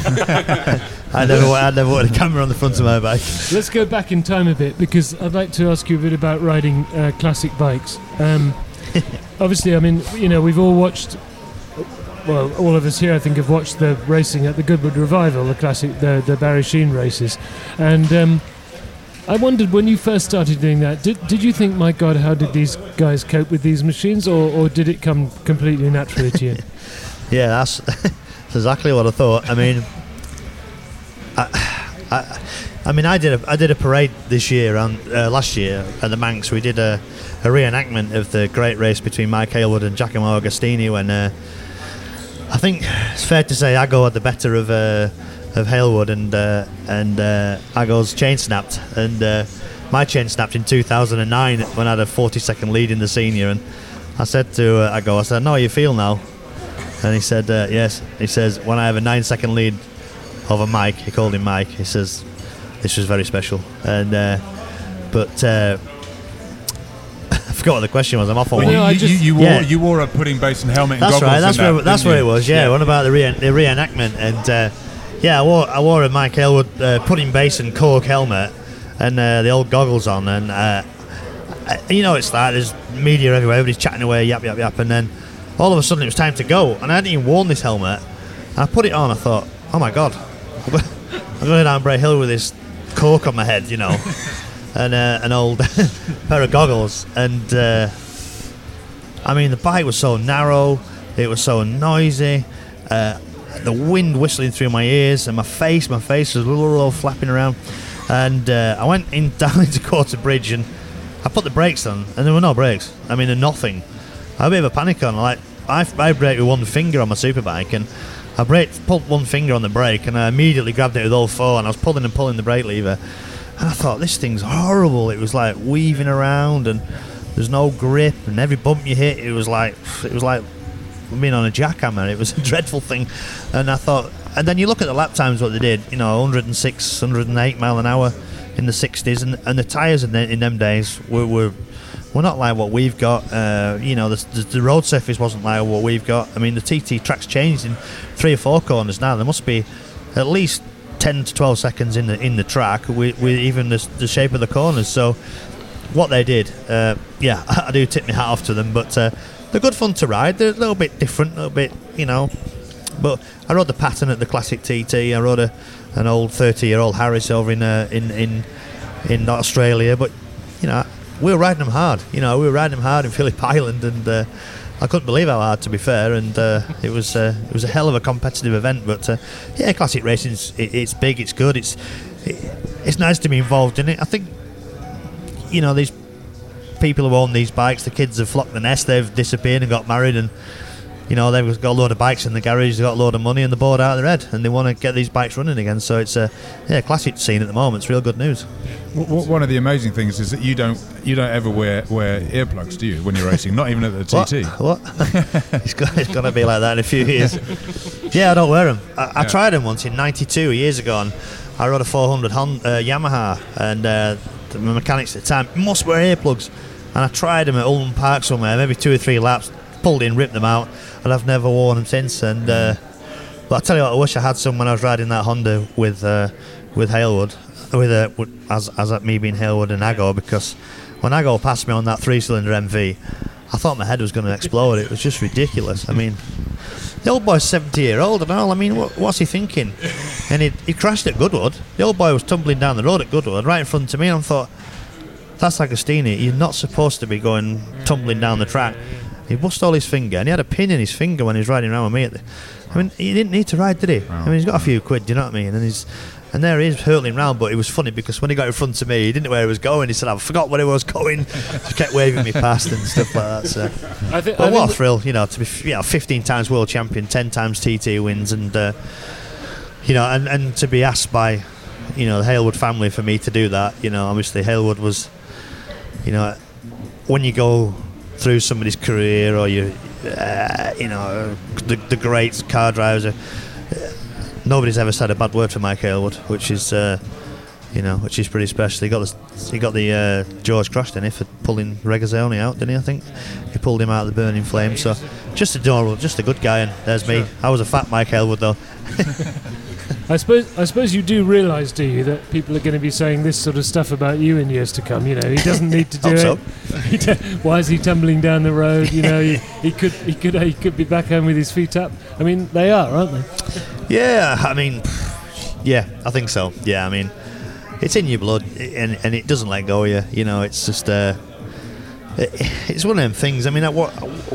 I never wa- I never wanted a camera on the front of my bike. Let's go back in time a bit because I'd like to ask you a bit about riding uh, classic bikes. Um, obviously, I mean, you know, we've all watched. Well, all of us here, I think, have watched the racing at the Goodwood Revival, the classic, the, the Barry Sheen races, and um, I wondered when you first started doing that, did did you think, my God, how did these guys cope with these machines, or, or did it come completely naturally to you? Yeah, that's, that's exactly what I thought. I mean, I, I, I mean, I did a I did a parade this year and uh, last year at the Manx. We did a, a reenactment of the great race between Mike Aylward and Giacomo Agostini when. Uh, I think it's fair to say Aggo had the better of uh, of Hailwood, and uh, and uh, Aggo's chain snapped, and uh, my chain snapped in two thousand nine when I had a forty second lead in the senior, and I said to uh, Aggo, I said, "I know how you feel now," and he said, uh, "Yes." He says, "When I have a nine second lead over Mike," he called him Mike. He says, "This was very special," and uh, but. Uh, I forgot what the question was. I'm off on Well, one. no, I you, just- you, you wore yeah. you wore a pudding basin helmet and That's goggles. right. That's in where that, that's didn't where it you? was. Yeah. What about the, re- the reenactment? And uh, yeah, I wore I wore a Mike Aylward uh, pudding basin cork helmet and uh, the old goggles on, and uh, uh, you know it's like there's media everywhere. Everybody's chatting away, yap yap yap, and then all of a sudden it was time to go, and I hadn't even worn this helmet. And I put it on. I thought, oh my god, I'm going down Bray Hill with this cork on my head, you know, and uh, an old pair of goggles. And uh, I mean, the bike was so narrow, it was so noisy, uh, the wind whistling through my ears, and my face, my face was a little, little flapping around. And uh, I went in down into Quarter Bridge, and I put the brakes on, and there were no brakes. I mean, nothing. I had a bit of a panic on. Like I, I braked with one finger on my superbike, and I braked, pulled one finger on the brake, and I immediately grabbed it with all four, and I was pulling and pulling the brake lever, and I thought, this thing's horrible. It was like weaving around, and there's no grip, and every bump you hit, it was like it was like being on a jackhammer. It was a dreadful thing. And I thought, and then you look at the lap times, what they did, you know, one oh six, one oh eight mile an hour in the sixties, and, and the tyres in, the, in them days were, were were not like what we've got. Uh, you know, the, the, the road surface wasn't like what we've got. I mean, the T T track's changed in three or four corners now. There must be at least ten to twelve seconds in the in the track with, with even the, the shape of the corners. So what they did, uh, yeah, I do tip my hat off to them, but uh, they're good fun to ride. They're a little bit different, a little bit, you know. But I rode the Pattern at the Classic T T. I rode a, an old thirty-year-old Harris over in, uh, in in in Australia. But you know, we were riding them hard. You know, we were riding them hard in Phillip Island, and uh, I couldn't believe how hard, to be fair. And uh, it was uh, it was a hell of a competitive event. But uh, yeah, classic racing, it, it's big, it's good, it's it, it's nice to be involved in it. I think, you know, these people who own these bikes, the kids have flocked the nest. They've disappeared and got married, and you know, they've got a load of bikes in the garage, they've got a load of money, and they're bored out of their head, and they want to get these bikes running again. So it's a yeah, classic scene at the moment. It's real good news. One of the amazing things is that you don't you don't ever wear, wear earplugs, do you, when you're racing? Not even at the T T. What? what? it's got, it's got to be like that in a few years. Yeah, I don't wear them. I, I yeah. tried them once in ninety-two, years ago, and I rode a four hundred Honda, uh, Yamaha, and uh, the mechanics at the time must wear earplugs. And I tried them at Ulm Park somewhere, maybe two or three laps, pulled in, ripped them out, and I've never worn them since. And uh, but I tell you what, I wish I had some when I was riding that Honda with uh, with Halewood, with, uh, with as as at me being Halewood and Aggo, because when Aggo passed me on that three-cylinder M V, I thought my head was going to explode. It was just ridiculous. I mean, the old boy's seventy year old and all. I mean, what, what's he thinking? And he he crashed at Goodwood. The old boy was tumbling down the road at Goodwood right in front of me, and I thought, that's Agostini. You're not supposed to be going tumbling down the track. He bust all his finger, and he had a pin in his finger when he was riding around with me. At the, I mean, he didn't need to ride, did he? I mean, he's got a few quid, do you know what I mean? And he's, and there he is hurtling round. But it was funny because when he got in front of me, he didn't know where he was going. He said, "I forgot where he was going." Just kept waving me past and stuff like that. So, I think, but I what a thrill, you know, to be, you know, fifteen times world champion, ten times T T wins, and uh, you know, and, and to be asked by, you know, the Halewood family for me to do that. You know, obviously Halewood was, you know, when you go through somebody's career, or you, uh, you know, the, the great car drivers, uh, nobody's ever said a bad word for Mike Halewood, which is, uh, you know, which is pretty special. He got the, he got the uh, George Cross, didn't he, for pulling Regazzoni out, didn't he? I think he pulled him out of the burning flame. So just adorable, just a good guy. And there's me. I was a fat Mike Halewood though. I suppose I suppose you do realise, do you, that people are going to be saying this sort of stuff about you in years to come. You know, he doesn't need to do it. So. He d- why is he tumbling down the road? You know, he, he could he could he could be back home with his feet up. I mean, they are, aren't they? Yeah, I mean, yeah, I think so. Yeah, I mean, it's in your blood, and and it doesn't let go of you. You know, it's just uh, it, it's one of them things. I mean, what.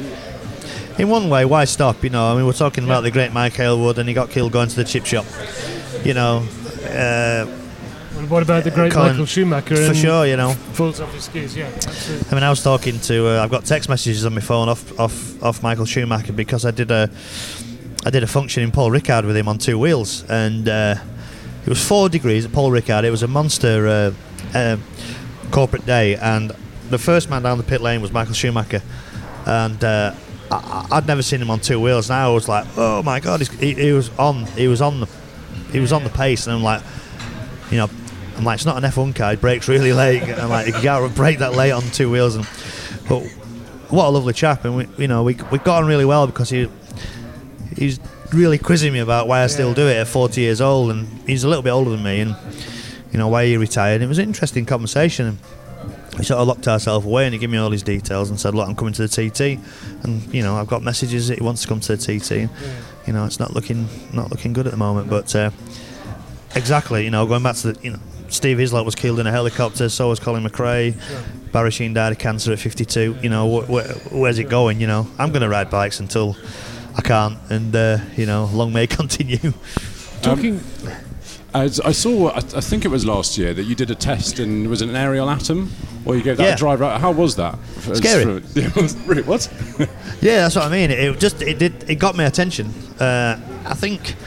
In one way, why stop? You know, I mean, we're talking about the great Mike Halewood, and he got killed going to the chip shop. You know, uh, well, what about the great Colin, Michael Schumacher? For sure, you know, falls off his skis. Yeah, absolutely. I mean, I was talking to. Uh, I've got text messages on my phone off, off, off Michael Schumacher because I did a, I did a function in Paul Ricard with him on two wheels, and uh, it was four degrees at Paul Ricard. It was a monster uh, uh, corporate day, and the first man down the pit lane was Michael Schumacher, and. Uh, I, I'd never seen him on two wheels. Now I was like, oh my god, he, he was on, he was on the, he was on the pace, and I'm like, you know, I'm like, it's not an F one car. He brakes really late. And I'm like, you can't brake that late on two wheels. And but what a lovely chap, and we, you know, we we got on really well because he, he's really quizzing me about why I still do it at forty years old, and he's a little bit older than me, and you know why he retired. It was an interesting conversation. we sort of locked ourselves away, and he gave me all his details and said, look, I'm coming to the T T, and you know, I've got messages that he wants to come to the T T. And, you know, it's not looking not looking good at the moment, but uh, exactly, you know, going back to the, you know, Steve Hislop was killed in a helicopter, so was Colin McRae. Sure. Barry Sheen died of cancer at fifty-two. You know, wh- wh- where's it going? You know, I'm going to ride bikes until I can't, and uh, you know, long may it continue. Talking. Um, As I saw, I, I think it was last year that you did a test in, was it an Aerial Atom? Or you gave that yeah. a drive out? How was that? Scary. For, really, what? Yeah, that's what I mean. It, it just, it did, it got my attention. Uh, I think,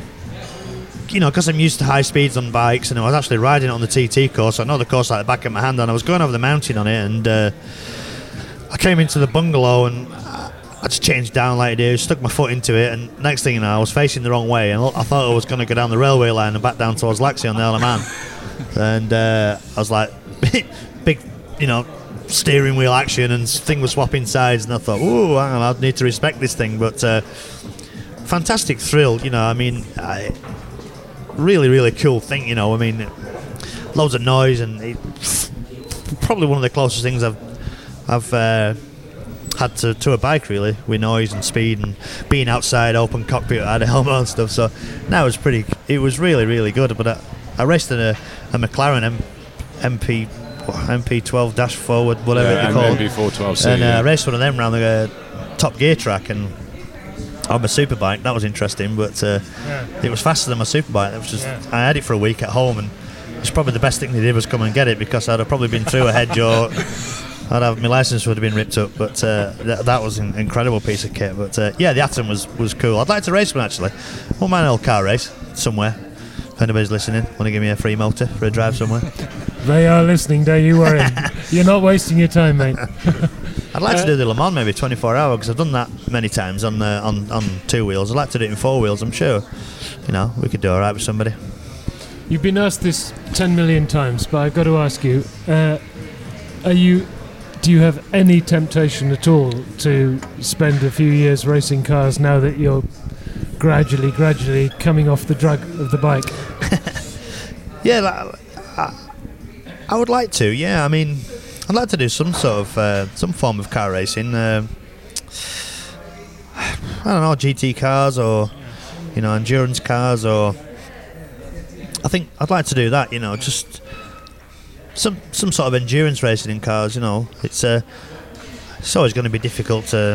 you know, because I'm used to high speeds on bikes, and I was actually riding it on the T T course. I know the course like the back of my hand, and I was going over the mountain on it, and uh, I came into the bungalow, and I just changed down like I do, stuck my foot into it, and next thing you know, I was facing the wrong way, and I thought I was going to go down the railway line and back down towards Laxey on the Isle of Man. And uh, I was like, big, you know, steering wheel action, and thing was swapping sides, and I thought, ooh, hang on, I need to respect this thing. But uh, fantastic thrill, you know, I mean, I, really, really cool thing, you know, I mean, loads of noise, and it, probably one of the closest things I've, I've uh, had to, to a bike, really, with noise and speed and being outside, open cockpit, I had a helmet and stuff. So that was pretty, it was really, really good. But I, I raced in a, a McLaren M, MP M P twelve dash forward, whatever yeah, they're called, M P four twelve C, and uh, yeah. I raced one of them around the uh, Top Gear track, and on my superbike. That was interesting, but uh, yeah. it was faster than my superbike. It was just, yeah. I had it for a week at home, and it's probably the best thing they did was come and get it, because I'd have probably been through a hedge, or I'd have, my license would have been ripped up. But uh, th- that was an incredible piece of kit. But uh, yeah, the Atom was, was cool. I'd like to race one, actually. Won't mind an old car race somewhere. If anybody's listening, want to give me a free motor for a drive somewhere? They are listening, don't you worry. You're not wasting your time, mate. I'd like uh, to do the Le Mans maybe twenty-four hour, because I've done that many times on uh, on on two wheels. I'd like to do it in four wheels. I'm sure, you know, we could do all right with somebody. You've been asked this ten million times, but I've got to ask you: uh, Are you? Do you have any temptation at all to spend a few years racing cars now that you're gradually, gradually coming off the drug of the bike? Yeah, like, I, I would like to. Yeah, I mean, I'd like to do some sort of uh, some form of car racing. Uh, I don't know, G T cars, or you know, endurance cars, or I think I'd like to do that. You know, just some some sort of endurance racing in cars. You know, it's uh, it's always going to be difficult to.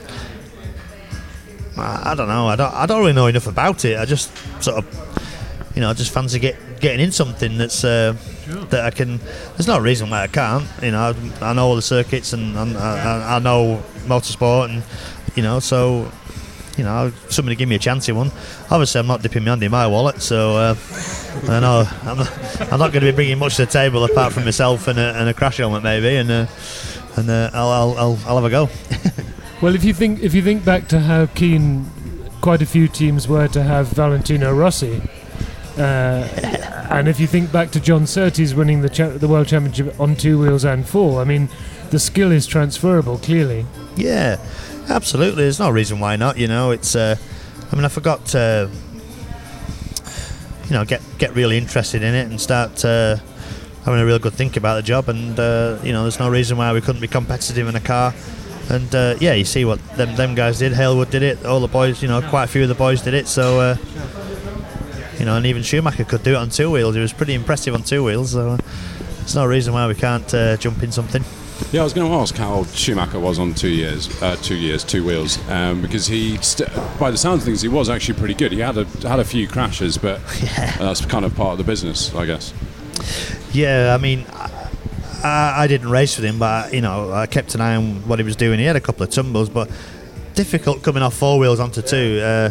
I, I don't know. I don't. I don't really know enough about it. I just sort of, you know, I just fancy get getting in something that's uh, sure. that I can. There's no reason why I can't. You know, I, I know all the circuits, and, and I, I know motorsport, and you know, so you know, somebody give me a chance in one. Obviously, I'm not dipping my hand in my wallet, so uh, I know I'm not, I'm not going to be bringing much to the table apart from myself and a, and a crash helmet maybe, and uh, and uh, I'll, I'll I'll I'll have a go. Well, if you think if you think back to how keen quite a few teams were to have Valentino Rossi, uh, and if you think back to John Surtees winning the cha- the World Championship on two wheels and four, I mean, the skill is transferable, clearly. Yeah, absolutely. There's no reason why not. You know, it's. Uh, I mean, I forgot to, you know, get get really interested in it and start uh, having a real good think about the job. And uh, you know, there's no reason why we couldn't be competitive in a car. And uh, yeah, you see what them them guys did. Halewood did it. All the boys, you know, quite a few of the boys did it. So, uh, you know, and even Schumacher could do it on two wheels. He was pretty impressive on two wheels. So, uh, there's no reason why we can't uh, jump in something. Yeah, I was going to ask how Schumacher was on two years, uh, two years, two wheels, um, because he, st- by the sounds of things, he was actually pretty good. He had a had a few crashes, but yeah. uh, that's kind of part of the business, I guess. Yeah, I mean. I, I didn't race with him, but you know, I kept an eye on what he was doing. He had a couple of tumbles, but difficult coming off four wheels onto two. Uh,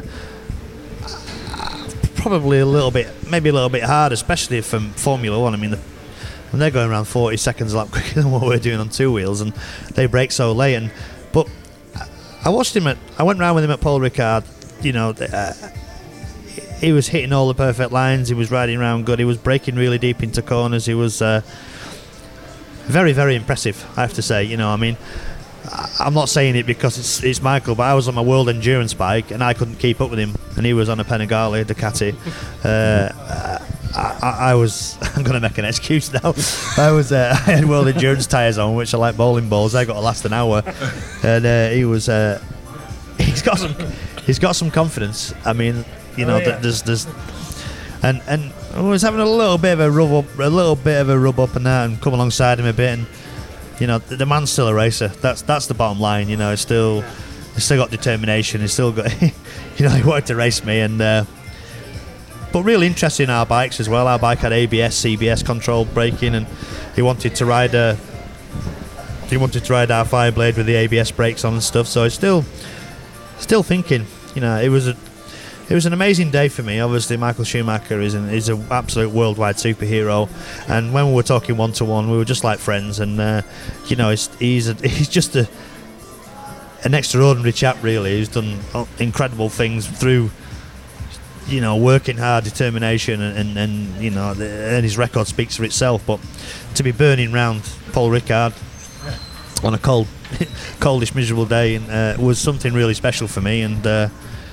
probably a little bit, maybe a little bit hard, especially from Formula One. I mean, the, when they're going around forty seconds a lap quicker than what we're doing on two wheels, and they brake so late. And but I watched him at, I went round with him at Paul Ricard. You know, uh, he was hitting all the perfect lines. He was riding around good. He was braking really deep into corners. He was. Uh, Very, very impressive, I have to say. You know, I mean, I'm not saying it because it's it's Michael, but I was on my World Endurance bike and I couldn't keep up with him, and he was on a Panigale Ducati. Uh, I, I was. I'm going to make an excuse now. I was. Uh, I had world endurance tyres on, which are like bowling balls. I got to last an hour, and uh, he was. Uh, he's got some. He's got some confidence. I mean, you know, oh, yeah. there's there's, and and I was having a little bit of a rub up, a little bit of a rub up and that, and come alongside him a bit, and you know, the, the man's still a racer. That's that's the bottom line. You know, he's still. He's still got determination. He's still got, you know, he wanted to race me, and uh, but really interested in our bikes as well. Our bike had A B S, C B S controlled braking, and he wanted to ride a, he wanted to ride our Fireblade with the A B S brakes on and stuff. So he's still, still thinking. You know, it was a, it was an amazing day for me. Obviously, Michael Schumacher is an is an absolute worldwide superhero, and when we were talking one to one, we were just like friends. And uh, you know, he's he's a, he's just a. an extraordinary chap, really, who's done incredible things through, you know, working hard, determination, and, and, and you know, the, and his record speaks for itself. But to be burning round Paul Ricard on a cold, coldish, miserable day and, uh, was something really special for me. And uh,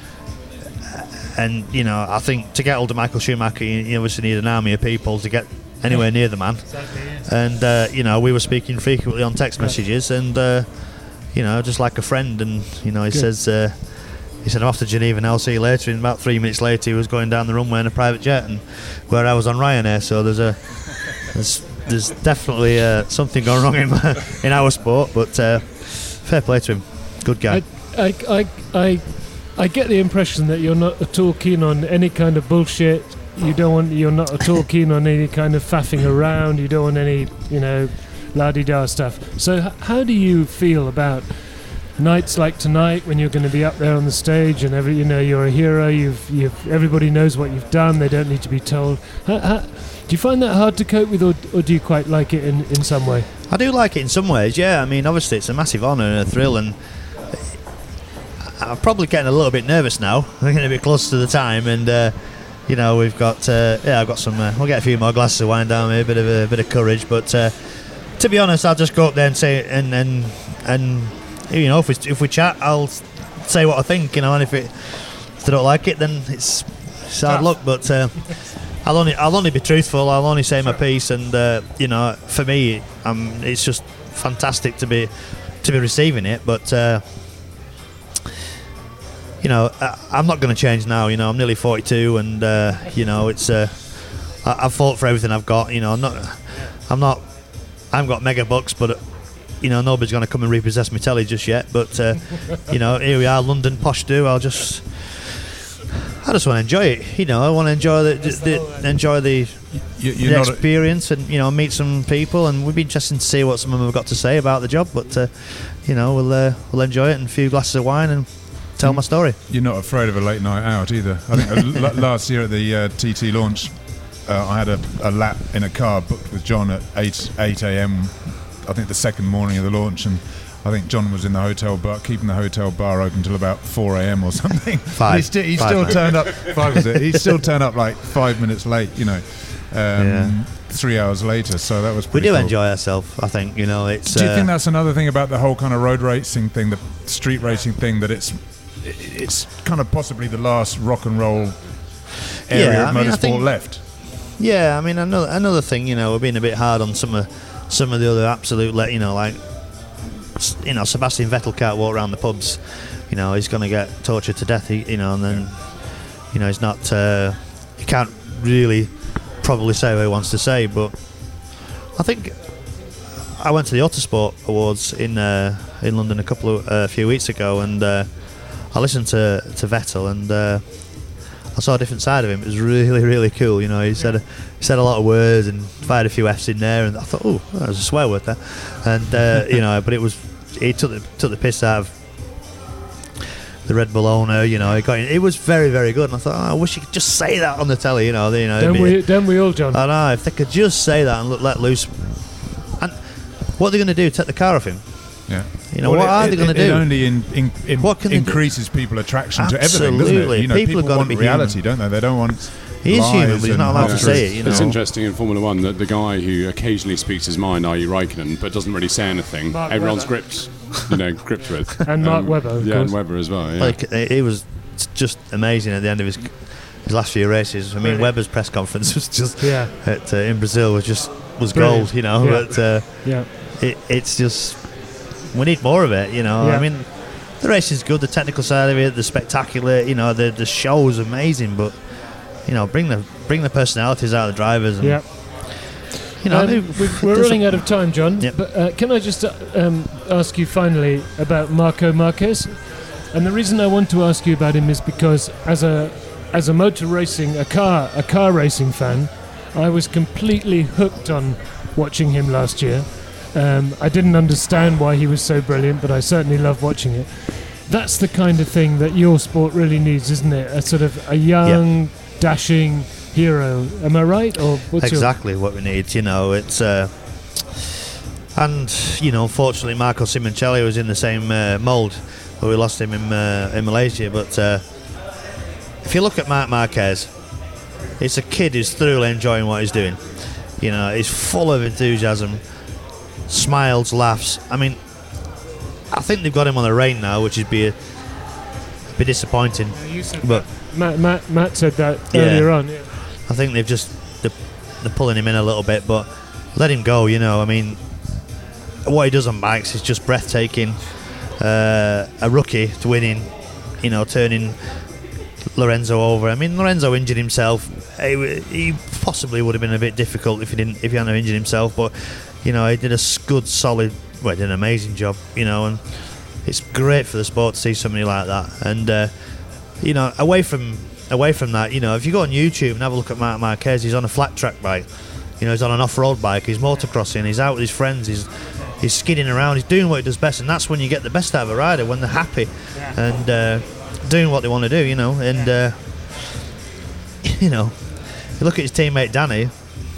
and you know, I think to get hold of Michael Schumacher, you, you obviously need an army of people to get anywhere near the man. And uh, you know, we were speaking frequently on text messages, and. Uh, You know, just like a friend, and you know, he Good. says, uh, he said, I'm off to Geneva now, I'll see you later. And about three minutes later, he was going down the runway in a private jet, and where I was on Ryanair. So there's a, there's, there's definitely uh, something going wrong in my, in our sport. But uh, fair play to him, good guy. I, I, I, I, I get the impression that you're not at all keen on any kind of bullshit. You don't want, you're not at all keen on any kind of faffing around. You don't want any, you know. La-di-da stuff. So h- how do you feel about nights like tonight when you're going to be up there on the stage and every, you know, you're a hero, you've, you've, everybody knows what you've done, they don't need to be told. How, how, do you find that hard to cope with, or, or do you quite like it in, in some way? I do like it in some ways, yeah. I mean, obviously it's a massive honour and a thrill, and I'm probably getting a little bit nervous now. We're getting a bit close to the time, and uh, you know, we've got, uh, yeah, I've got some, uh, we'll get a few more glasses of wine down here, a bit of a, a bit of courage, but uh, to be honest, I'll just go up there and say, and and and you know, if we if we chat, I'll say what I think, you know, and if it if they don't like it, then it's, it's hard luck. But uh, I'll only I'll only be truthful. I'll only say my piece, and uh, you know, for me, um, it's just fantastic to be to be receiving it. But uh, you know, I, I'm not going to change now. You know, I'm nearly forty-two, and uh, you know, it's uh, I, I've fought for everything I've got. You know, I'm not I'm not. I haven't got mega bucks, but uh, you know, nobody's going to come and repossess my telly just yet. But uh, you know, here we are, London posh do. I'll just, I just want to enjoy it. You know, I want to enjoy the, the, the enjoy the, you, the experience, and you know, meet some people, and we'd be interested to see what some of them have got to say about the job. But uh, you know, we'll uh, we'll enjoy it, and a few glasses of wine, and tell mm. my story. You're not afraid of a late night out either. I think uh, last year at the uh, T T launch. Uh, I had a, a lap in a car booked with John at eight a.m. I think the second morning of the launch, and I think John was in the hotel bar, keeping the hotel bar open till about four a.m. or something. Five. He, sti- he five still minutes. turned up. Five was it? He still turned up like five minutes late. You know, um, yeah. three hours later. So that was. We pretty do cool. enjoy ourselves. I think, you know, it's. Do you uh, think that's another thing about the whole kind of road racing thing, the street racing thing, that it's it's kind of possibly the last rock and roll area yeah, of I mean, motorsport left? Yeah, I mean, another another thing, you know, we're being a bit hard on some of some of the other absolute, le- you know, like, you know, Sebastian Vettel can't walk around the pubs. You know, he's going to get tortured to death. He, you know, and then, you know, he's not. Uh, he can't really probably say what he wants to say. But I think I went to the Autosport Awards in uh, in London a couple of a uh, few weeks ago, and uh, I listened to to Vettel, and. Uh, I saw a different side of him. It was really, really cool. You know, he said a, he said a lot of words and fired a few F's in there, and I thought, oh, that was a swear word there. And uh, you know, but it was he took the took the piss out of the Red Bull owner. You know, he got it was very, very good. And I thought, oh, I wish you could just say that on the telly. You know, you know. Don't we? Don't we all, John? I know. If they could just say that and look, let loose. And what are they going to do? Take the car off him? Yeah. You know, well, what it, are they going to do? It only in, in, in what can increases people attraction Absolutely. to everything, doesn't it? You know, people, people want be reality, human. don't they? They don't want. He is human, but he's not allowed to half-truths. say it. You know? It's interesting in Formula One that the guy who occasionally speaks his mind, that is. Raikkonen, but doesn't really say anything, Mark everyone's Webber. gripped, you know, gripped with. And Mark Webber, of yeah, course. and Webber as well. Yeah. Like, it was just amazing at the end of his his last few races. I mean, Really? Webber's press conference was just Yeah. at, uh, in Brazil was just was Brilliant. gold, you know. Yeah. But uh, Yeah. it, it's just we need more of it, you know. Yeah. I mean, the race is good, the technical side of it, the spectacular, you know, the the show is amazing, but you know, bring the bring the personalities out of the drivers. And, Yeah. You know, Um, it- we- it we're doesn't- running out of time, John. Yep. But uh, can I just uh, um, ask you finally about Marco Marquez? And the reason I want to ask you about him is because as a as a motor racing, a car a car racing fan, I was completely hooked on watching him last year. Um, I didn't understand why he was so brilliant, but I certainly love watching it. That's the kind of thing that your sport really needs, isn't it? A sort of a young, dashing hero. Am I right? Or what's exactly what we need, you know. It's uh, and you know, unfortunately, Marco Simoncelli was in the same uh, mould, but we lost him in uh, in Malaysia. But uh, if you look at Marc Marquez, it's a kid who's thoroughly enjoying what he's doing. You know, he's full of enthusiasm, smiles, laughs. I mean, I think they've got him on the rein now, which would be a, be disappointing. your? You said But Matt, Matt, Matt said that Yeah. earlier on. Yeah. I think they've just they're, they're pulling him in a little bit, but let him go. You know, I mean, what he does on bikes is just breathtaking. Uh, a rookie to winning, you know, turning Lorenzo over. I mean, Lorenzo injured himself. He, w- he possibly would have been a bit difficult if he didn't if he hadn't injured himself. But you know, he did a s- good, solid, well, he did an amazing job. You know, and it's great for the sport to see somebody like that. And uh, you know, away from away from that, you know, if you go on YouTube and have a look at Marc Marquez, he's on a flat track bike. You know, he's on an off-road bike. He's motocrossing. He's out with his friends. He's he's skidding around. He's doing what he does best, and that's when you get the best out of a rider, when they're happy and uh, doing what they want to do. You know, and uh, you know, you look at his teammate Danny.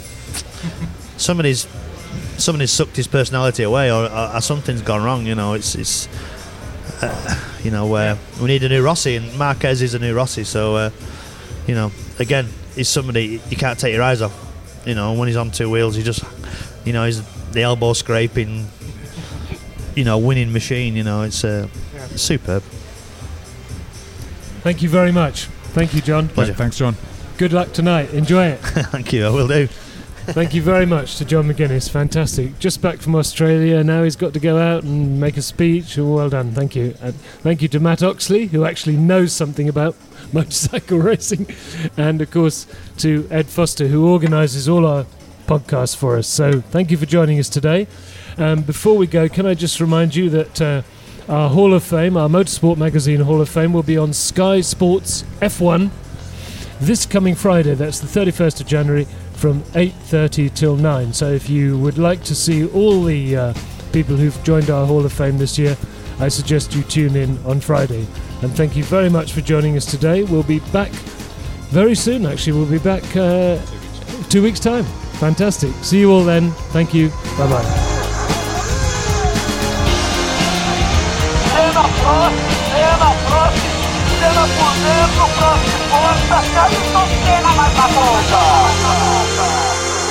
Somebody's somebody's sucked his personality away, or, or, or something's gone wrong. You know, it's it's. Uh, you know, uh, we need a new Rossi, and Marquez is a new Rossi. So, uh, you know, again, he's somebody you can't take your eyes off. You know, when he's on two wheels, he just, you know, he's the elbow scraping, you know, winning machine. You know, it's uh, superb. Thank you very much. Thank you, John. Pleasure. Thanks, John. Good luck tonight. Enjoy it. Thank you. I will do. Thank you very much to John McGuinness. Fantastic. Just back from Australia. Now he's got to go out and make a speech. Oh, well done. Thank you. And thank you to Matt Oxley, who actually knows something about motorcycle racing. And, of course, to Ed Foster, who organises all our podcasts for us. So thank you for joining us today. Um, before we go, can I just remind you that uh, our Hall of Fame, our Motorsport Magazine Hall of Fame, will be on Sky Sports F one this coming Friday. That's the thirty-first of January from eight thirty till nine. So if you would like to see all the uh, people who've joined our Hall of Fame this year, I suggest you tune in on Friday. And thank you very much for joining us today. We'll be back very soon, actually. We'll be back uh, two weeks' time. Fantastic. See you all then. Thank you. Bye-bye. Cena Prost, Cena Prost, Cena por dentro, Prost de ponta, Ayrton Senna mais na ponta.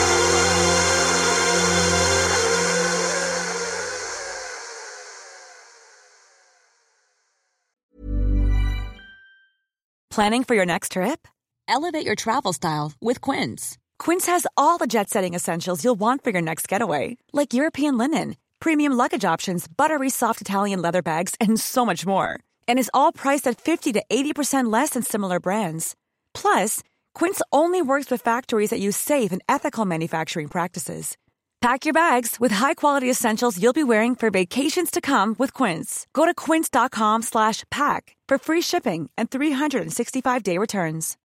Planning for your next trip? Elevate your travel style with Quince. Quince has all the jet-setting essentials you'll want for your next getaway, like European linen, premium luggage options, buttery soft Italian leather bags, and so much more. And is all priced at fifty to eighty percent less than similar brands. Plus, Quince only works with factories that use safe and ethical manufacturing practices. Pack your bags with high-quality essentials you'll be wearing for vacations to come with Quince. Go to quince.com slash pack for free shipping and three sixty-five day returns.